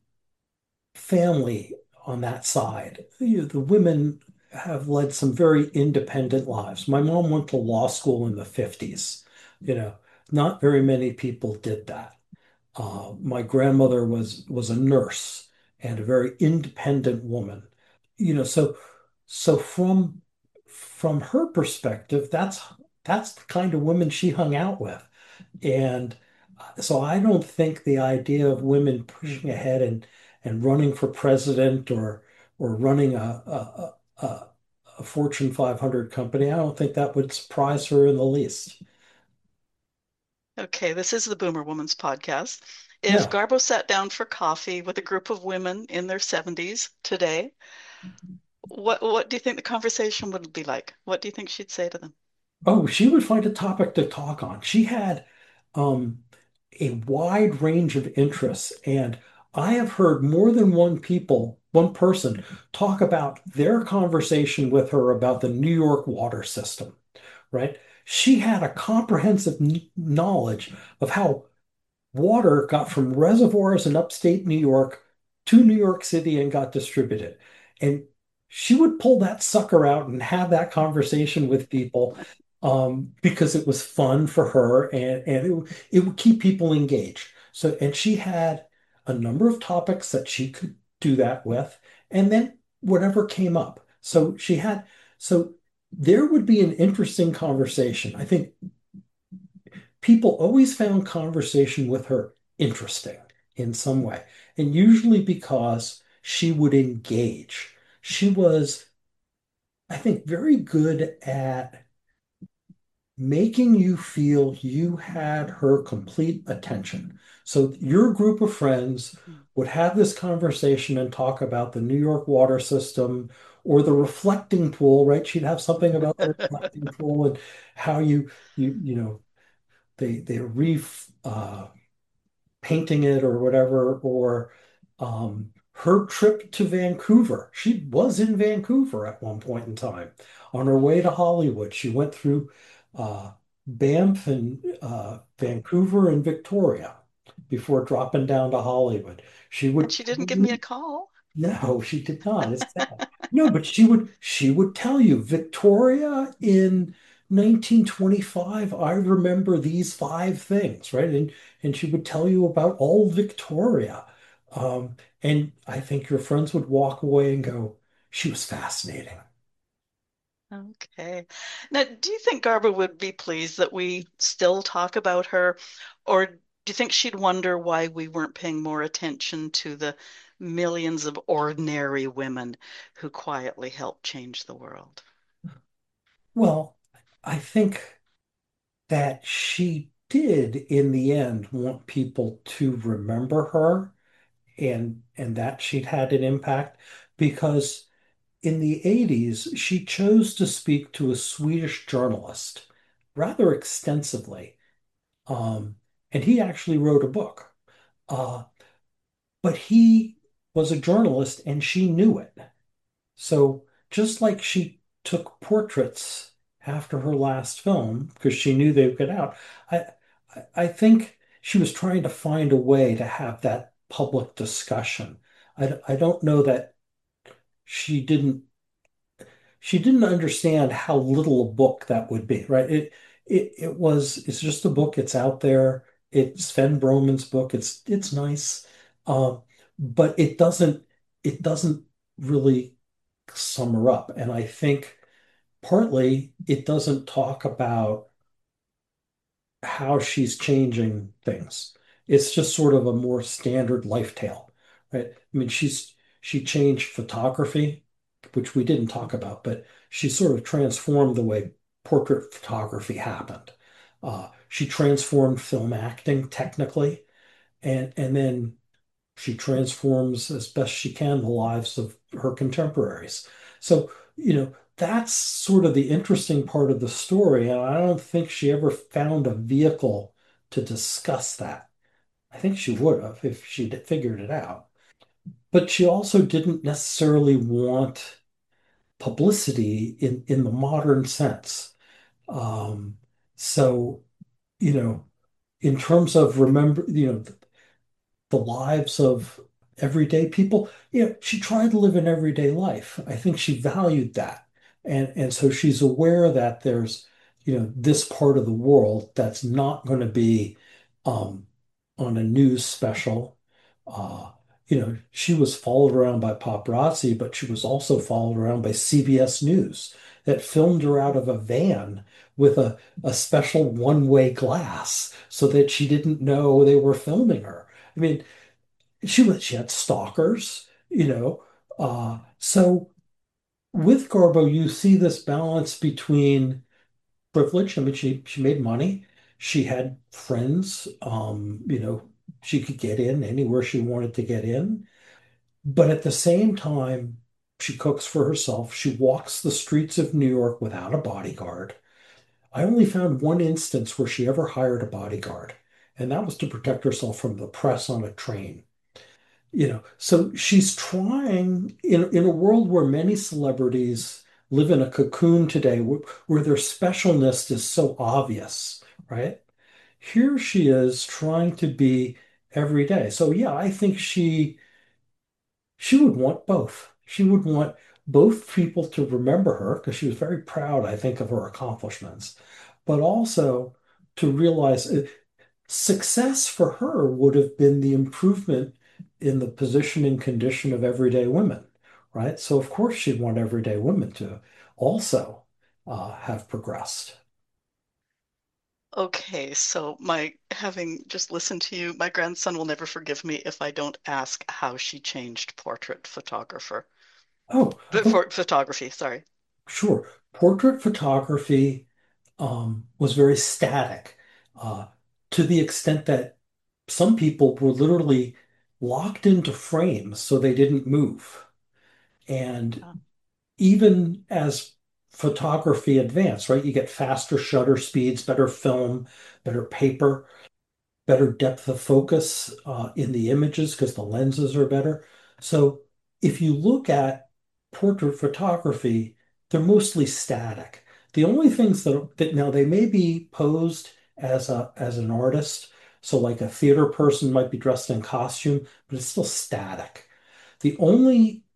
family on that side, you know, the women have led some very independent lives. My mom went to law school in the fifties. You know, not very many people did that. Uh, my grandmother was was a nurse and a very independent woman. You know, so so from from her perspective, that's that's the kind of women she hung out with. And so I don't think the idea of women pushing ahead and and running for president or or running a a, a, a Fortune five hundred company, I don't think that would surprise her in the least. Okay, this is the Boomer Woman's podcast. If Yeah. Garbo sat down for coffee with a group of women in their seventies today, what what do you think the conversation would be like? What do you think she'd say to them? Oh, she would find a topic to talk on. She had um, a wide range of interests, and I have heard more than one people, one person, talk about their conversation with her about the New York water system, right? She had a comprehensive kn- knowledge of how water got from reservoirs in upstate New York to New York City and got distributed. And she would pull that sucker out and have that conversation with people um, because it was fun for her and, and it, it would keep people engaged. So, and she had a number of topics that she could do that with, and then whatever came up. So she had, so there would be an interesting conversation. I think people always found conversation with her interesting in some way, and usually because she would engage. She was, I think, very good at making you feel you had her complete attention. So your group of friends Hmm. would have this conversation and talk about the New York water system or the reflecting pool, right? She'd have something about the reflecting pool and how you you you know they they re uh, painting it or whatever, or um, her trip to Vancouver. She was in Vancouver at one point in time. On her way to Hollywood, she went through uh, Banff and uh, Vancouver and Victoria before dropping down to Hollywood. She And would she tell didn't give me a you, call. no, she did not. It's sad. No, but she would she would tell you, Victoria in nineteen twenty-five, I remember these five things, right? And and she would tell you about all Victoria. Um, and I think your friends would walk away and go, she was fascinating. Okay. Now, do you think Garba would be pleased that we still talk about her, or do you think she'd wonder why we weren't paying more attention to the millions of ordinary women who quietly helped change the world? Well, I think that she did in the end want people to remember her and and that she'd had an impact because in the eighties she chose to speak to a Swedish journalist rather extensively. Um, and he actually wrote a book. Uh, but he was a journalist and she knew it. So just like she took portraits after her last film because she knew they would get out, I I think she was trying to find a way to have that public discussion. I, I don't know that she didn't she didn't understand how little a book that would be, right? It it it was it's just a book, it's out there. It's Sven Broman's book. It's it's nice. Um, but it doesn't it doesn't really sum her up. And I think partly it doesn't talk about how she's changing things. It's just sort of a more standard life tale. right? I mean, she's she changed photography, which we didn't talk about, but she sort of transformed the way portrait photography happened. Uh, she transformed film acting technically, and and then she transforms as best she can the lives of her contemporaries. So, you know, that's sort of the interesting part of the story. And I don't think she ever found a vehicle to discuss that. I think she would have if she'd figured it out. But she also didn't necessarily want publicity in, in the modern sense. Um, so, you know, in terms of remember, you know, the lives of everyday people. You know, she tried to live an everyday life. I think she valued that. And and so she's aware that there's, you know, this part of the world that's not going to be um, on a news special. Uh, you know, she was followed around by paparazzi, but she was also followed around by C B S News that filmed her out of a van with a, a special one-way glass so that she didn't know they were filming her. I mean, she was she had stalkers, you know. Uh, so with Garbo, you see this balance between privilege. I mean, she she made money. She had friends. Um, you know, she could get in anywhere she wanted to get in. But at the same time, she cooks for herself. She walks the streets of New York without a bodyguard. I only found one instance where she ever hired a bodyguard, and that was to protect herself from the press on a train. You know, so she's trying in in a world where many celebrities live in a cocoon today, where, where their specialness is so obvious, right? Here she is trying to be every day. So yeah, I think she she would want both. She would want both people to remember her because she was very proud, I think, of her accomplishments, but also to realize success for her would have been the improvement in the position and condition of everyday women, right? So, of course, she'd want everyday women to also uh, have progressed. Okay, so my having just listened to you, my grandson will never forgive me if I don't ask how she changed portrait photographer. Oh, But oh, for photography, sorry. sure. Portrait photography um, was very static uh, to the extent that some people were literally locked into frames so they didn't move. And Uh, even as photography advanced, right? You get faster shutter speeds, better film, better paper, better depth of focus uh, in the images because the lenses are better. So if you look at portrait photography, they're mostly static. The only things that, that now they may be posed as a as an artist. So like a theater person might be dressed in costume, but it's still static. The only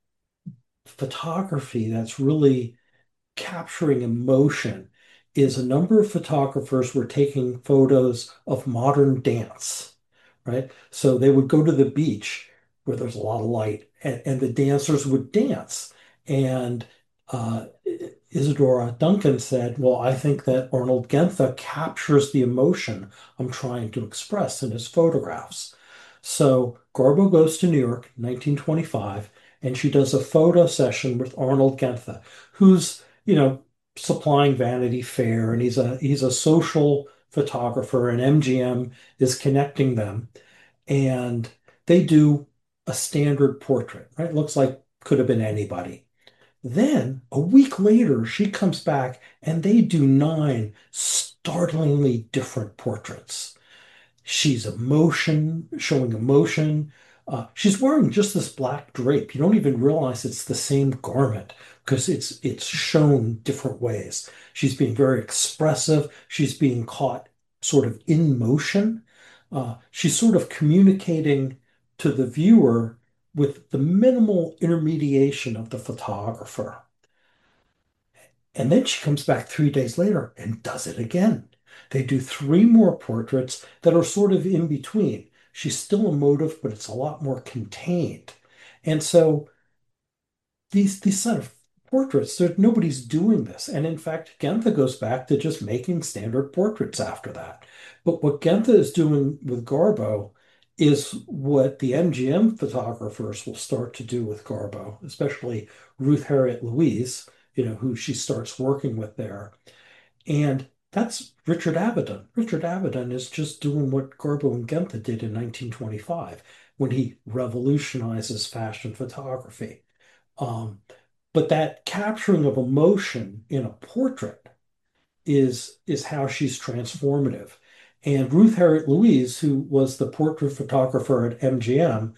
photography that's really capturing emotion is a number of photographers were taking photos of modern dance, right? So they would go to the beach where there's a lot of light and, and the dancers would dance. And uh, Isadora Duncan said, well, I think that Arnold Gentha captures the emotion I'm trying to express in his photographs. So Garbo goes to New York, nineteen twenty-five, and she does a photo session with Arnold Gentha, who's, you know, supplying Vanity Fair, and he's a he's a social photographer, and M G M is connecting them, and they do a standard portrait, right? Looks like could have been anybody. Then a week later, she comes back and they do nine startlingly different portraits. She's emotion, showing emotion. Uh, she's wearing just this black drape. You don't even realize it's the same garment because it's it's shown different ways. She's being very expressive. She's being caught sort of in motion. Uh, she's sort of communicating to the viewer with the minimal intermediation of the photographer. And then she comes back three days later and does it again. They do three more portraits that are sort of in between. She's still emotive, but it's a lot more contained. And so these these sort of portraits, there, nobody's doing this. And in fact, Gentha goes back to just making standard portraits after that. But what Gentha is doing with Garbo is what the M G M photographers will start to do with Garbo, especially Ruth Harriet Louise, you know, who she starts working with there. And that's Richard Avedon. Richard Avedon is just doing what Garbo and Genthe did in nineteen twenty-five when he revolutionizes fashion photography. Um, but that capturing of emotion in a portrait is is how she's transformative. And Ruth Harriet Louise, who was the portrait photographer at M G M,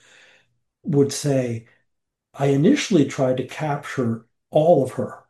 would say, I initially tried to capture all of her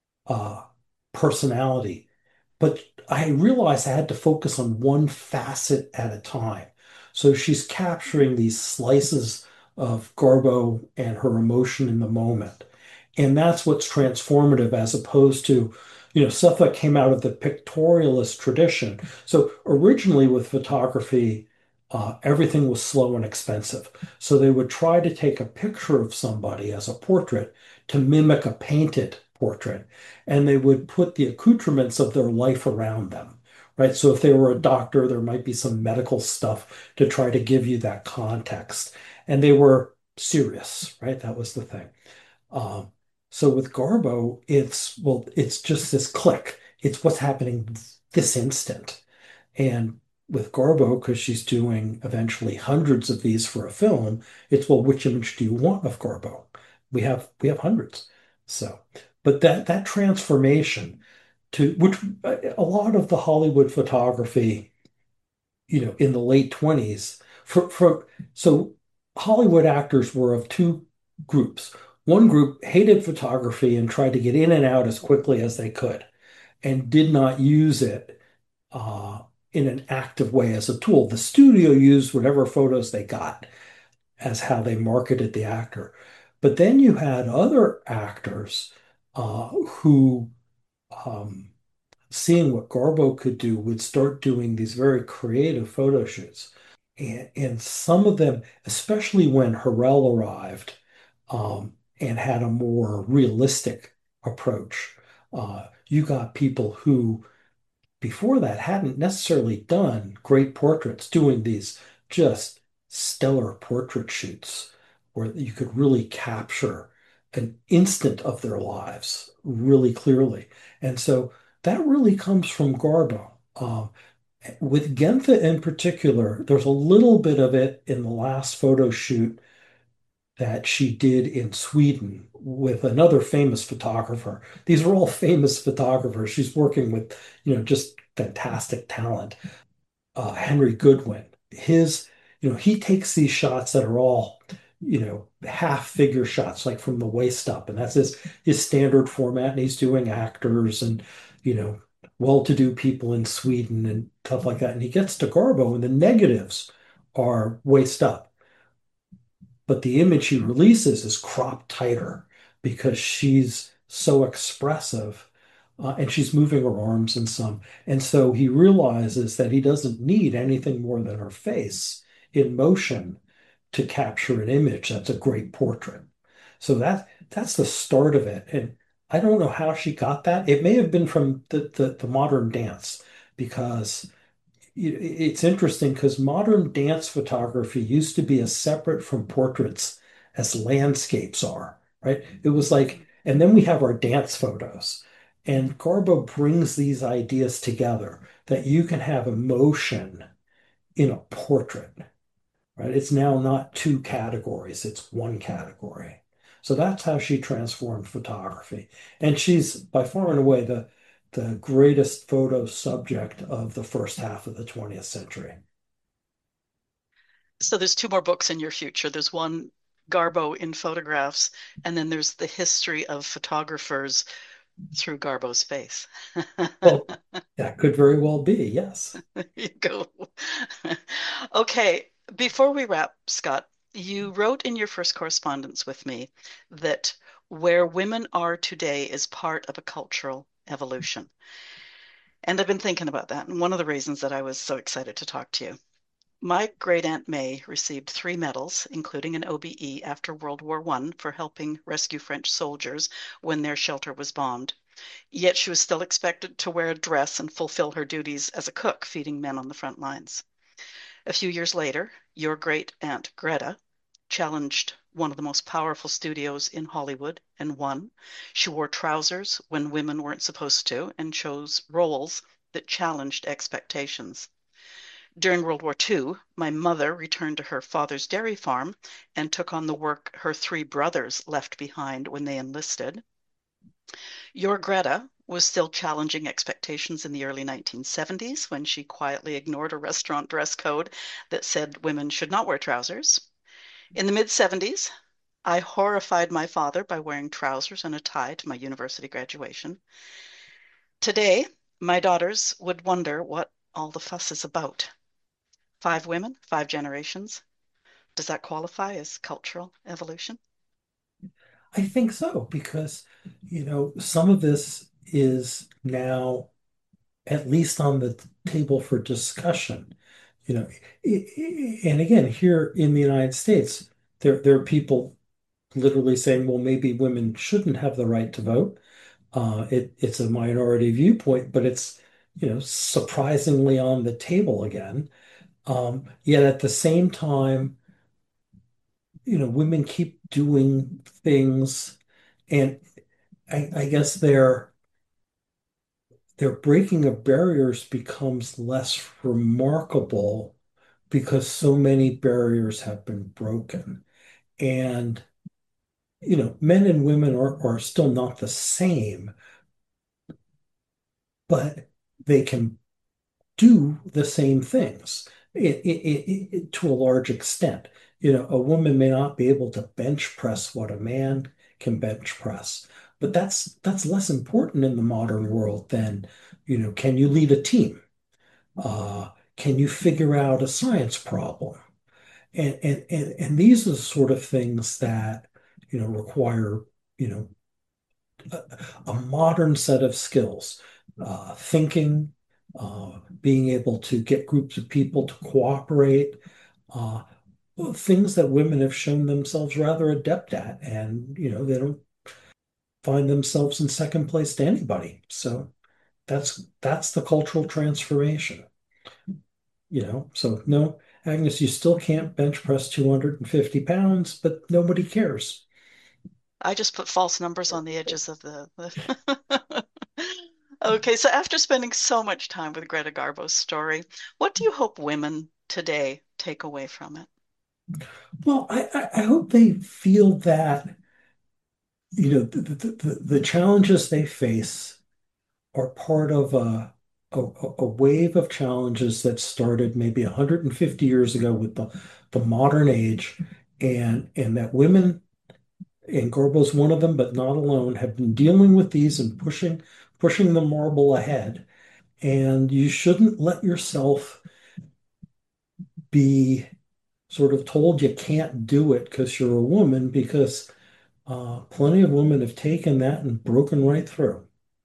uh, personality, but I realized I had to focus on one facet at a time. So she's capturing these slices of Garbo and her emotion in the moment. And that's what's transformative as opposed to, you know, stuff that came out of the pictorialist tradition. So originally with photography, uh, everything was slow and expensive. So they would try to take a picture of somebody as a portrait to mimic a painted portrait, and they would put the accoutrements of their life around them, right? So if they were a doctor, there might be some medical stuff to try to give you that context. And they were serious, right? That was the thing. Um, so with Garbo, it's, well, it's just this click. It's what's happening this instant. And with Garbo, because she's doing eventually hundreds of these for a film, it's, well, which image do you want of Garbo? We have we have hundreds. So, but that that transformation to which a lot of the Hollywood photography, you know, in the late twenties, for for so Hollywood actors were of two groups. One group hated photography and tried to get in and out as quickly as they could and did not use it uh, in an active way as a tool. The studio used whatever photos they got as how they marketed the actor. But then you had other actors uh, who, um, seeing what Garbo could do, would start doing these very creative photo shoots. And, and some of them, especially when Harel arrived um, and had a more realistic approach, uh, you got people who before that hadn't necessarily done great portraits, doing these just stellar portrait shoots where you could really capture an instant of their lives really clearly. And so that really comes from Garbo. Um, with Genthe in particular, there's a little bit of it in the last photo shoot that she did in Sweden with another famous photographer. These are all famous photographers. She's working with, you know, just fantastic talent. Uh, Henry Goodwin, his, you know, he takes these shots that are all, you know, half figure shots, like from the waist up, and that's his his standard format. And he's doing actors and, you know, well-to-do people in Sweden and stuff like that. And he gets to Garbo, and the negatives are waist up, but the image she releases is cropped tighter because she's so expressive uh, and she's moving her arms and some. And so he realizes that he doesn't need anything more than her face in motion to capture an image that's a great portrait. So that that's the start of it. And I don't know how she got that. It may have been from the, the, the modern dance because it's interesting because modern dance photography used to be as separate from portraits as landscapes are, right? It was like, and then we have our dance photos. And Garbo brings these ideas together that you can have emotion in a portrait, right? It's now not two categories, it's one category. So that's how she transformed photography. And she's by far and away the the greatest photo subject of the first half of the twentieth century. So there's two more books in your future. There's one, Garbo in Photographs, and then there's the history of photographers through Garbo's face. Well, that could very well be, yes. There you go. Okay, before we wrap, Scott, you wrote in your first correspondence with me that where women are today is part of a cultural evolution. And I've been thinking about that. And one of the reasons that I was so excited to talk to you. My great Aunt May received three medals, including an O B E after World War One for helping rescue French soldiers when their shelter was bombed. Yet she was still expected to wear a dress and fulfill her duties as a cook, feeding men on the front lines. A few years later, your great aunt Greta challenged one of the most powerful studios in Hollywood and won. She wore trousers when women weren't supposed to and chose roles that challenged expectations. During World War Two, my mother returned to her father's dairy farm and took on the work her three brothers left behind when they enlisted. Your Greta was still challenging expectations in the early nineteen seventies when she quietly ignored a restaurant dress code that said women should not wear trousers. In the mid seventies, I horrified my father by wearing trousers and a tie to my university graduation. Today, my daughters would wonder what all the fuss is about. Five women, five generations. Does that qualify as cultural evolution? I think so because, you know, some of this is now at least on the table for discussion. You know, and again, here in the United States, there there are people literally saying, well, maybe women shouldn't have the right to vote. Uh, it, it's a minority viewpoint, but it's, you know, surprisingly on the table again. Um, yet at the same time, you know, women keep doing things, and I, I guess their their breaking of barriers becomes less remarkable because so many barriers have been broken. And, you know, men and women are, are still not the same, but they can do the same things it, it, it, it- to a large extent. You know, a woman may not be able to bench press what a man can bench press, but that's that's less important in the modern world than, you know, can you lead a team? Uh, can you figure out a science problem? And and and, and these are the sort of things that, you know, require, you know, a, a modern set of skills, uh, thinking, uh, being able to get groups of people to cooperate, uh, things that women have shown themselves rather adept at, and you know they don't find themselves in second place to anybody. So that's that's the cultural transformation, you know. So no, Agnes, you still can't bench press two hundred fifty pounds, but nobody cares. I just put false numbers on the edges of the, the... Okay, so after spending so much time with Greta Garbo's story, what do you hope women today take away from it? Well, I, I, I hope they feel that, you know, the, the, the, the challenges they face are part of a, a, a wave of challenges that started maybe one hundred fifty years ago with the, the modern age, and, and that women, and Garbo's one of them, but not alone, have been dealing with these and pushing, pushing the marble ahead. And you shouldn't let yourself be sort of told you can't do it because you're a woman, because uh, plenty of women have taken that and broken right through.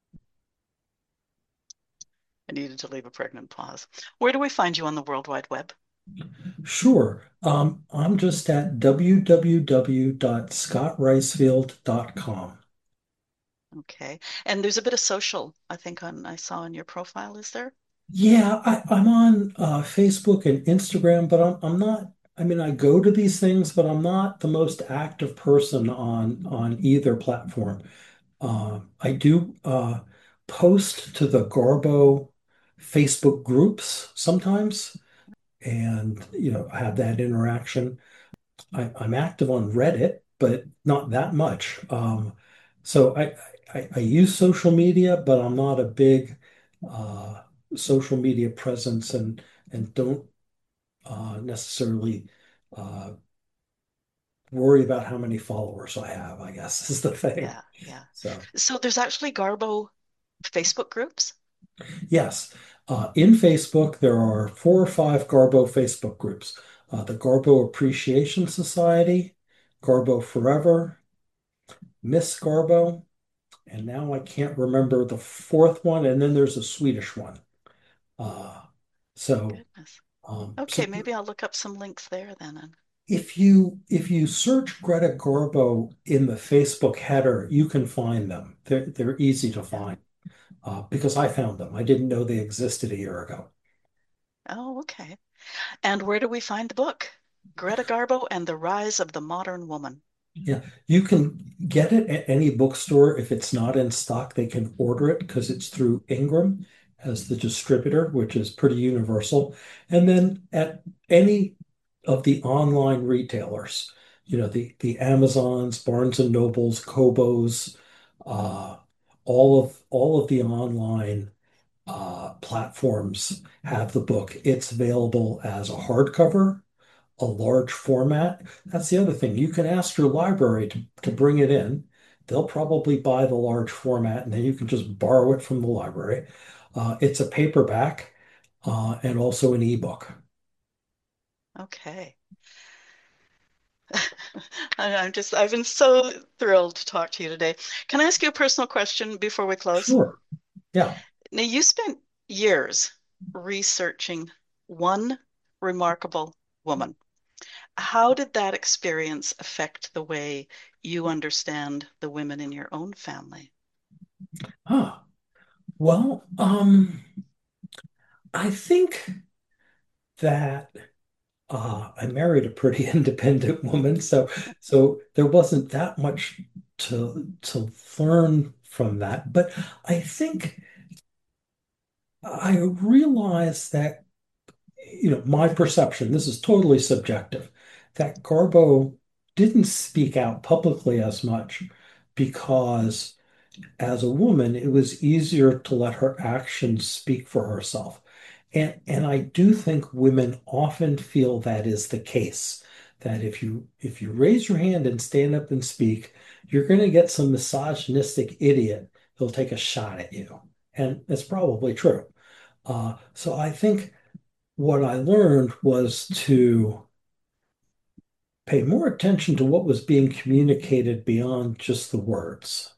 I needed to leave a pregnant pause. Where do we find you on the World Wide Web? Sure. Um, I'm just at w w w dot scott ricefield dot com. Okay. And there's a bit of social, I think on I saw on your profile, is there? Yeah, I, I'm on uh, Facebook and Instagram, but I'm I'm not. I mean, I go to these things, but I'm not the most active person on on either platform. Uh, I do uh, post to the Garbo Facebook groups sometimes, and you know, have that interaction. I, I'm active on Reddit, but not that much. Um, so I, I I use social media, but I'm not a big uh, social media presence, and and don't uh, necessarily uh, worry about how many followers I have, I guess is the thing. Yeah, yeah. So So there's actually Garbo Facebook groups? yes, uh, in Facebook there are four or five Garbo Facebook groups: uh, the Garbo Appreciation Society, Garbo Forever, Miss Garbo. And now I can't remember the fourth one, and then there's a Swedish one. Uh, so, Goodness. um, Okay, so maybe I'll look up some links there then. And if you if you search Greta Garbo in the Facebook header, you can find them. They're they're easy to yeah. find uh, because I found them. I didn't know they existed a year ago. Oh, okay. And where do we find the book? Greta Garbo and the Rise of the Modern Woman. Yeah, you can get it at any bookstore. If it's not in stock, they can order it because it's through Ingram as the distributor, which is pretty universal. And then at any of the online retailers, you know, the the Amazons, Barnes and Nobles, Kobo's, uh, all of all of the online uh, platforms have the book. It's available as a hardcover, a large format. That's the other thing. You can ask your library to, to bring it in. They'll probably buy the large format and then you can just borrow it from the library. Uh, it's a paperback uh, and also an ebook. Okay. I- I'm just, I've been so thrilled to talk to you today. Can I ask you a personal question before we close? Sure. Yeah. Now, you spent years researching one remarkable woman. How did that experience affect the way you understand the women in your own family? Huh. Well, um, I think that uh, I married a pretty independent woman, so so there wasn't that much to to learn from that. But I think I realized that, you know, my perception, this is totally subjective, that Garbo didn't speak out publicly as much because as a woman, it was easier to let her actions speak for herself. And and I do think women often feel that is the case, that if you if you raise your hand and stand up and speak, you're going to get some misogynistic idiot who'll take a shot at you. And it's probably true. Uh, so I think what I learned was to pay more attention to what was being communicated beyond just the words.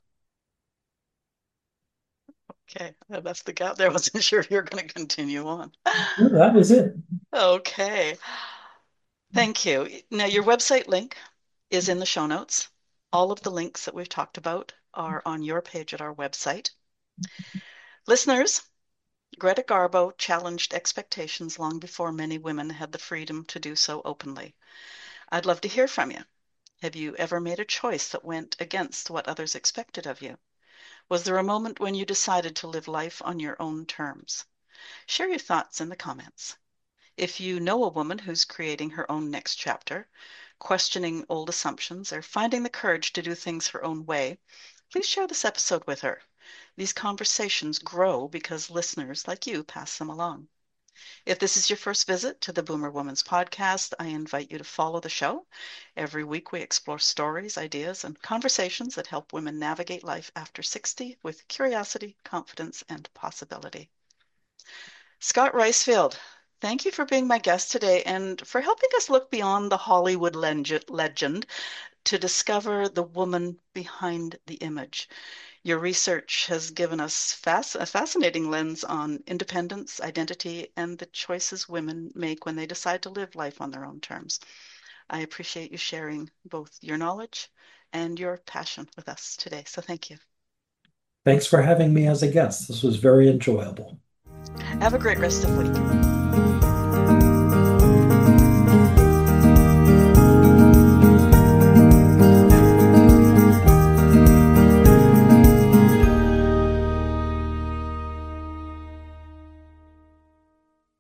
Okay, I left the gap there. I wasn't sure if you were going to continue on. No, that was it. Okay, thank you. Now, your website link is in the show notes. All of the links that we've talked about are on your page at our website. Listeners, Greta Garbo challenged expectations long before many women had the freedom to do so openly. I'd love to hear from you. Have you ever made a choice that went against what others expected of you? Was there a moment when you decided to live life on your own terms? Share your thoughts in the comments. If you know a woman who's creating her own next chapter, questioning old assumptions, or finding the courage to do things her own way, please share this episode with her. These conversations grow because listeners like you pass them along. If this is your first visit to the Boomer Woman's podcast, I invite you to follow the show. Every week we explore stories, ideas, and conversations that help women navigate life after sixty with curiosity, confidence, and possibility. Scott Ricefield, thank you for being my guest today and for helping us look beyond the Hollywood legend to discover the woman behind the image. Your research has given us fas- a fascinating lens on independence, identity, and the choices women make when they decide to live life on their own terms. I appreciate you sharing both your knowledge and your passion with us today. So thank you. Thanks for having me as a guest. This was very enjoyable. Have a great rest of the week.